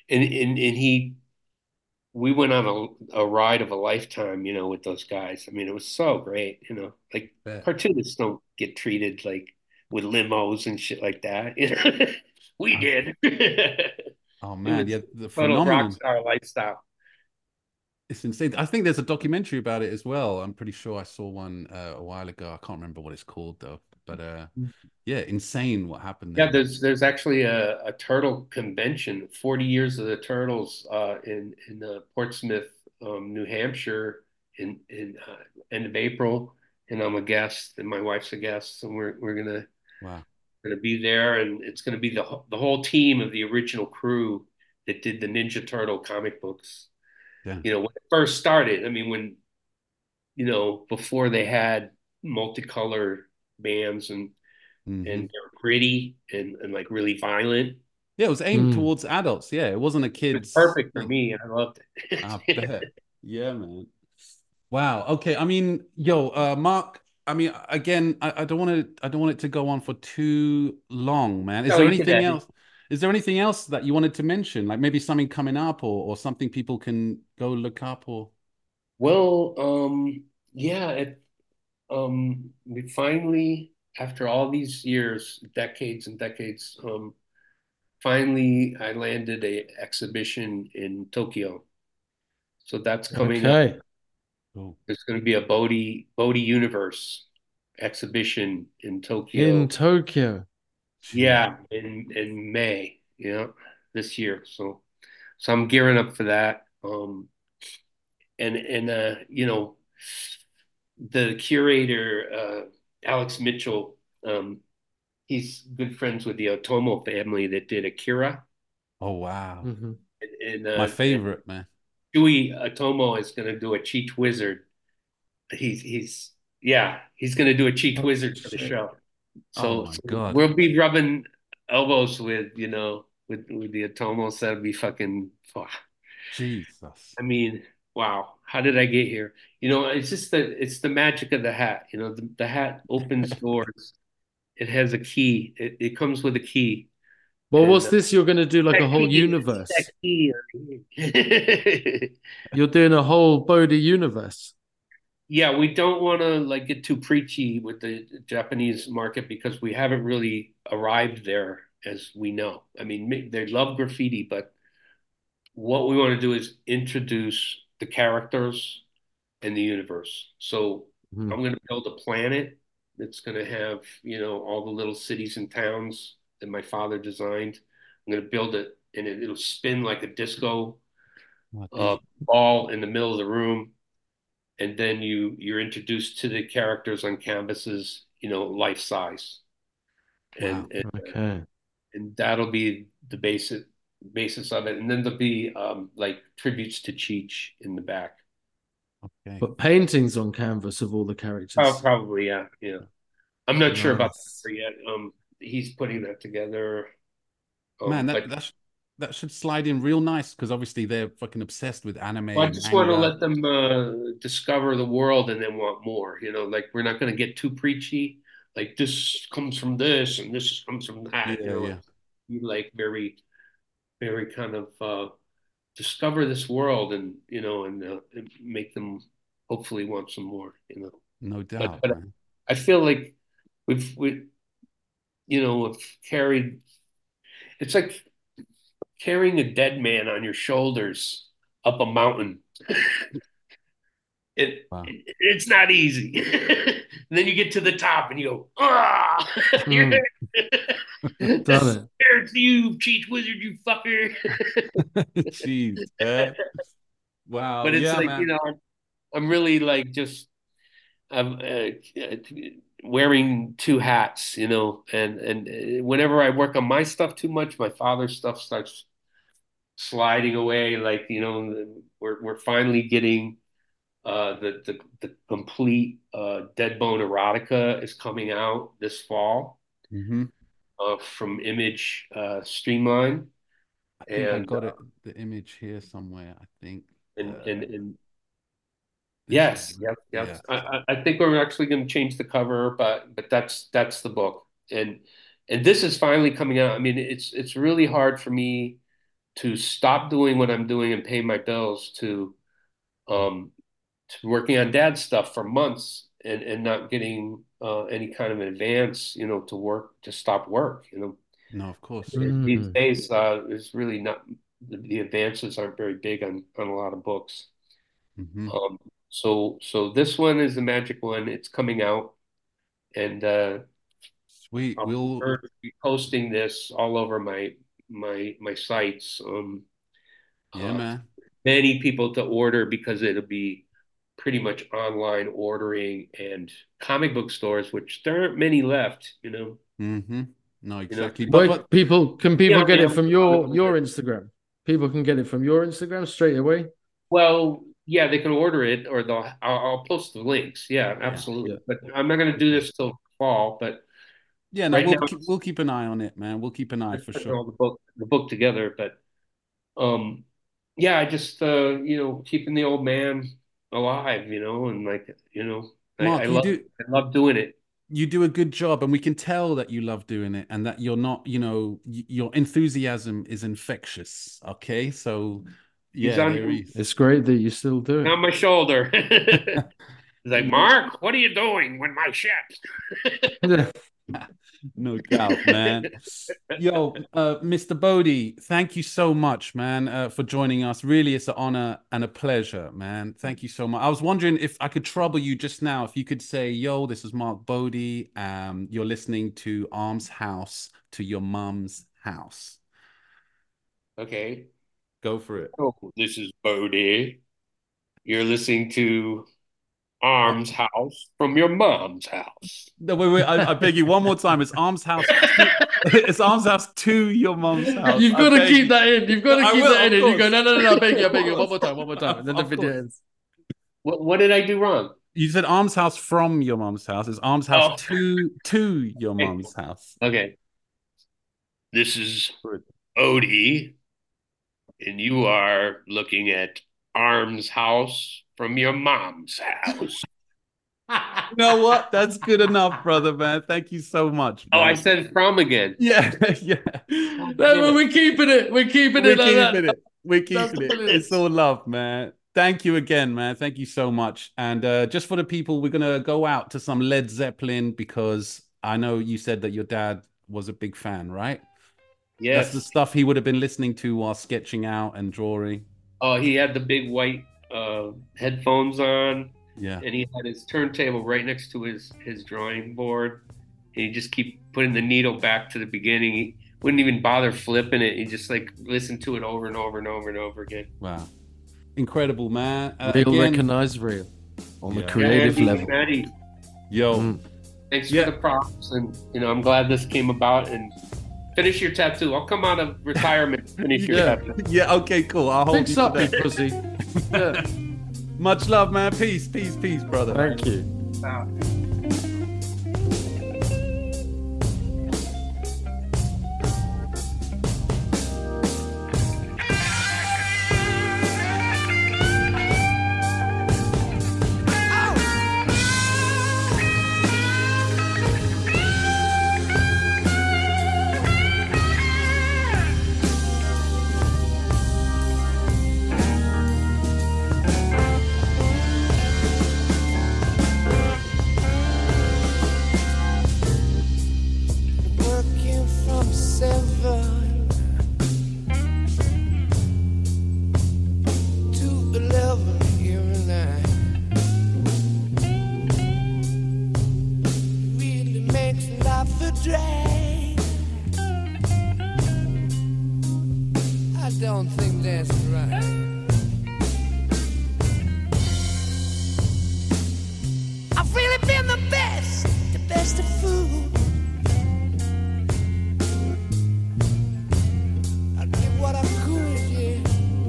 we went on a ride of a lifetime, with those guys. I mean, it was so great, like cartoonists don't get treated like with limos and shit like that. We did.
Oh man, yeah, the
total rock star lifestyle.
It's insane. I think there's a documentary about it as well. I'm pretty sure I saw one a while ago. I can't remember what it's called though. But yeah, insane what happened there.
Yeah, there's actually a turtle convention, 40 years of the turtles in Portsmouth, New Hampshire, in end of April, and I'm a guest, and my wife's a guest, and we're gonna be there, and it's gonna be the whole team of the original crew that did the Ninja Turtle comic books.
Yeah.
When it first started, I mean, when before they had multicolor bands and they're gritty and like really violent.
Yeah, it was aimed towards adults. Yeah, it wasn't a kid's.
It's perfect for me, and I loved it.
I bet. Yeah, man. Wow. Okay. I mean, Mark. I mean, again, I don't want it to go on for too long, man. Is there anything else? Is there anything else that you wanted to mention? Like maybe something coming up or something people can go look up or?
Well, yeah. We finally, after all these years, decades and decades, finally I landed a exhibition in Tokyo. So that's coming up. There's going to be a Bodhi Universe exhibition in Tokyo.
In Tokyo.
Yeah, in May, this year. So I'm gearing up for that. the curator, Alex Mitchell, he's good friends with the Otomo family that did Akira.
Oh wow.
Mm-hmm.
My favorite, man.
Shuei Otomo is going to do a Cheech Wizard. He's going to do a Cheech Wizard for the show.
Oh my
So
God.
we'll be rubbing elbows with with the Otomos. That'll be fucking. Oh.
Jesus.
I mean, wow. How did I get here? It's just it's the magic of the hat. The hat opens doors. It has a key. It comes with a key.
Well,
And,
what's this? You're going to do like a whole
that
universe.
key.
You're doing a whole Bodhi universe.
Yeah, we don't want to like get too preachy with the Japanese market because we haven't really arrived there as we know. I mean, they love graffiti, but what we want to do is introduce the characters and the universe. So I'm going to build a planet that's going to have, all the little cities and towns that my father designed. I'm going to build it and it'll spin like a disco ball in the middle of the room. And then you're introduced to the characters on canvases, life size.
Wow.
And that'll be the basis of it. And then there'll be like tributes to Cheech in the back.
Okay.
But paintings on canvas of all the characters.
Oh, probably, yeah. I'm not sure about that yet. He's putting that together.
Man, that should slide in real nice because obviously they're fucking obsessed with anime.
Well, I just want to let them discover the world and then want more. Like we're not going to get too preachy. Like this comes from this and this comes from that. You like very, very kind of discover this world and and make them hopefully want some more.
No doubt.
But I feel like we've carried. It's like carrying a dead man on your shoulders up a mountain. It's not easy. And then you get to the top and you go, ah,
Done it.
There's you, Cheech Wizard, you fucker.
Jeez. Wow.
But it's like,
man.
I'm really like just wearing two hats, and whenever I work on my stuff too much, my father's stuff starts sliding away. Like, we're finally getting the complete Dead Bone Erotica is coming out this fall from Image Streamline.
I think I got the image here somewhere, I think.
And yes. I think we're actually going to change the cover, but that's the book, and this is finally coming out. I mean, it's really hard for me to stop doing what I'm doing and pay my bills to working on Dad's stuff for months and not getting any kind of advance, to stop work.
No, of course.
These days, it's really not the advances aren't very big on a lot of books. So this one is the magic one. It's coming out, and
sweet.
We'll be posting this all over my sites.
Man.
Many people to order because it'll be pretty much online ordering and comic book stores, which there aren't many left.
No, exactly.
But people get it from your Instagram? People can get it from your Instagram straight away.
Well, yeah, they can order it, or I'll post the links. Yeah, absolutely. Yeah. But I'm not going to do this till fall. But
yeah, no, we'll keep an eye on it, man. We'll keep an eye for sure.
The book together, but yeah, I just keeping the old man alive, and like
Mark,
I love doing it.
You do a good job, and we can tell that you love doing it, and that you're not, your enthusiasm is infectious. Okay, so. Yeah,
it's great that you still do it.
On my shoulder. He's like, Mark, what are you doing with my shit?
No doubt, man. Yo, Mr. Bodhi, thank you so much, man, for joining us. Really, it's an honor and a pleasure, man. Thank you so much. I was wondering if I could trouble you just now, if you could say, yo, this is Mark Bodhi. You're listening to Arm's House to Your Mum's House.
Okay.
Go for it.
Oh, this is Bodhi. You're listening to Arms house from your mom's house.
No, wait. I beg you one more time. It's Arms House. It's Arms House to your mom's house.
You've got to keep that in. You've got to keep that in. And you go, no. I beg you. One more time. And then the video ends.
What did I do wrong?
You said Arms House from your mom's house. It's Arms House to your mom's house.
Okay. This is Odie, and you are looking at Arms House from your mom's house.
You know what? That's good enough, brother, man. Thank you so much. Man.
Oh, I said from again.
Yeah.
No, we're keeping it. We're keeping it.
We're keeping it. It's all love, man. Thank you again, man. Thank you so much. And just for the people, we're gonna go out to some Led Zeppelin because I know you said that your dad was a big fan, right?
Yes.
That's the stuff he would have been listening to while sketching out and drawing.
Oh, he had the big white headphones on.
Yeah.
And he had his turntable right next to his drawing board. And he just keep putting the needle back to the beginning. He wouldn't even bother flipping it. He just like listened to it over and over and over and over again.
Wow. Incredible, man.
Real recognized real on the creative level.
Maddie.
Yo.
Thanks for the props. And, I'm glad this came about. And finish your tattoo. I'll come out of retirement and finish your tattoo.
Yeah, okay, cool. I'll hold
Fix
you
up,
to that.
big pussy. Yeah.
Much love, man. Peace, brother.
Thank you.
Wow.
Working from 7 to 11 here and night really makes life a drag. I don't think that's right. I've really been the best of food. What I could, yeah.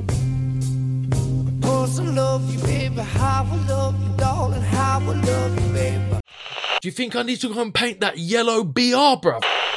Of course I love you, baby. How I love you, darling. How I love you, baby.
Do you think I need to go and paint that yellow BR, bruv?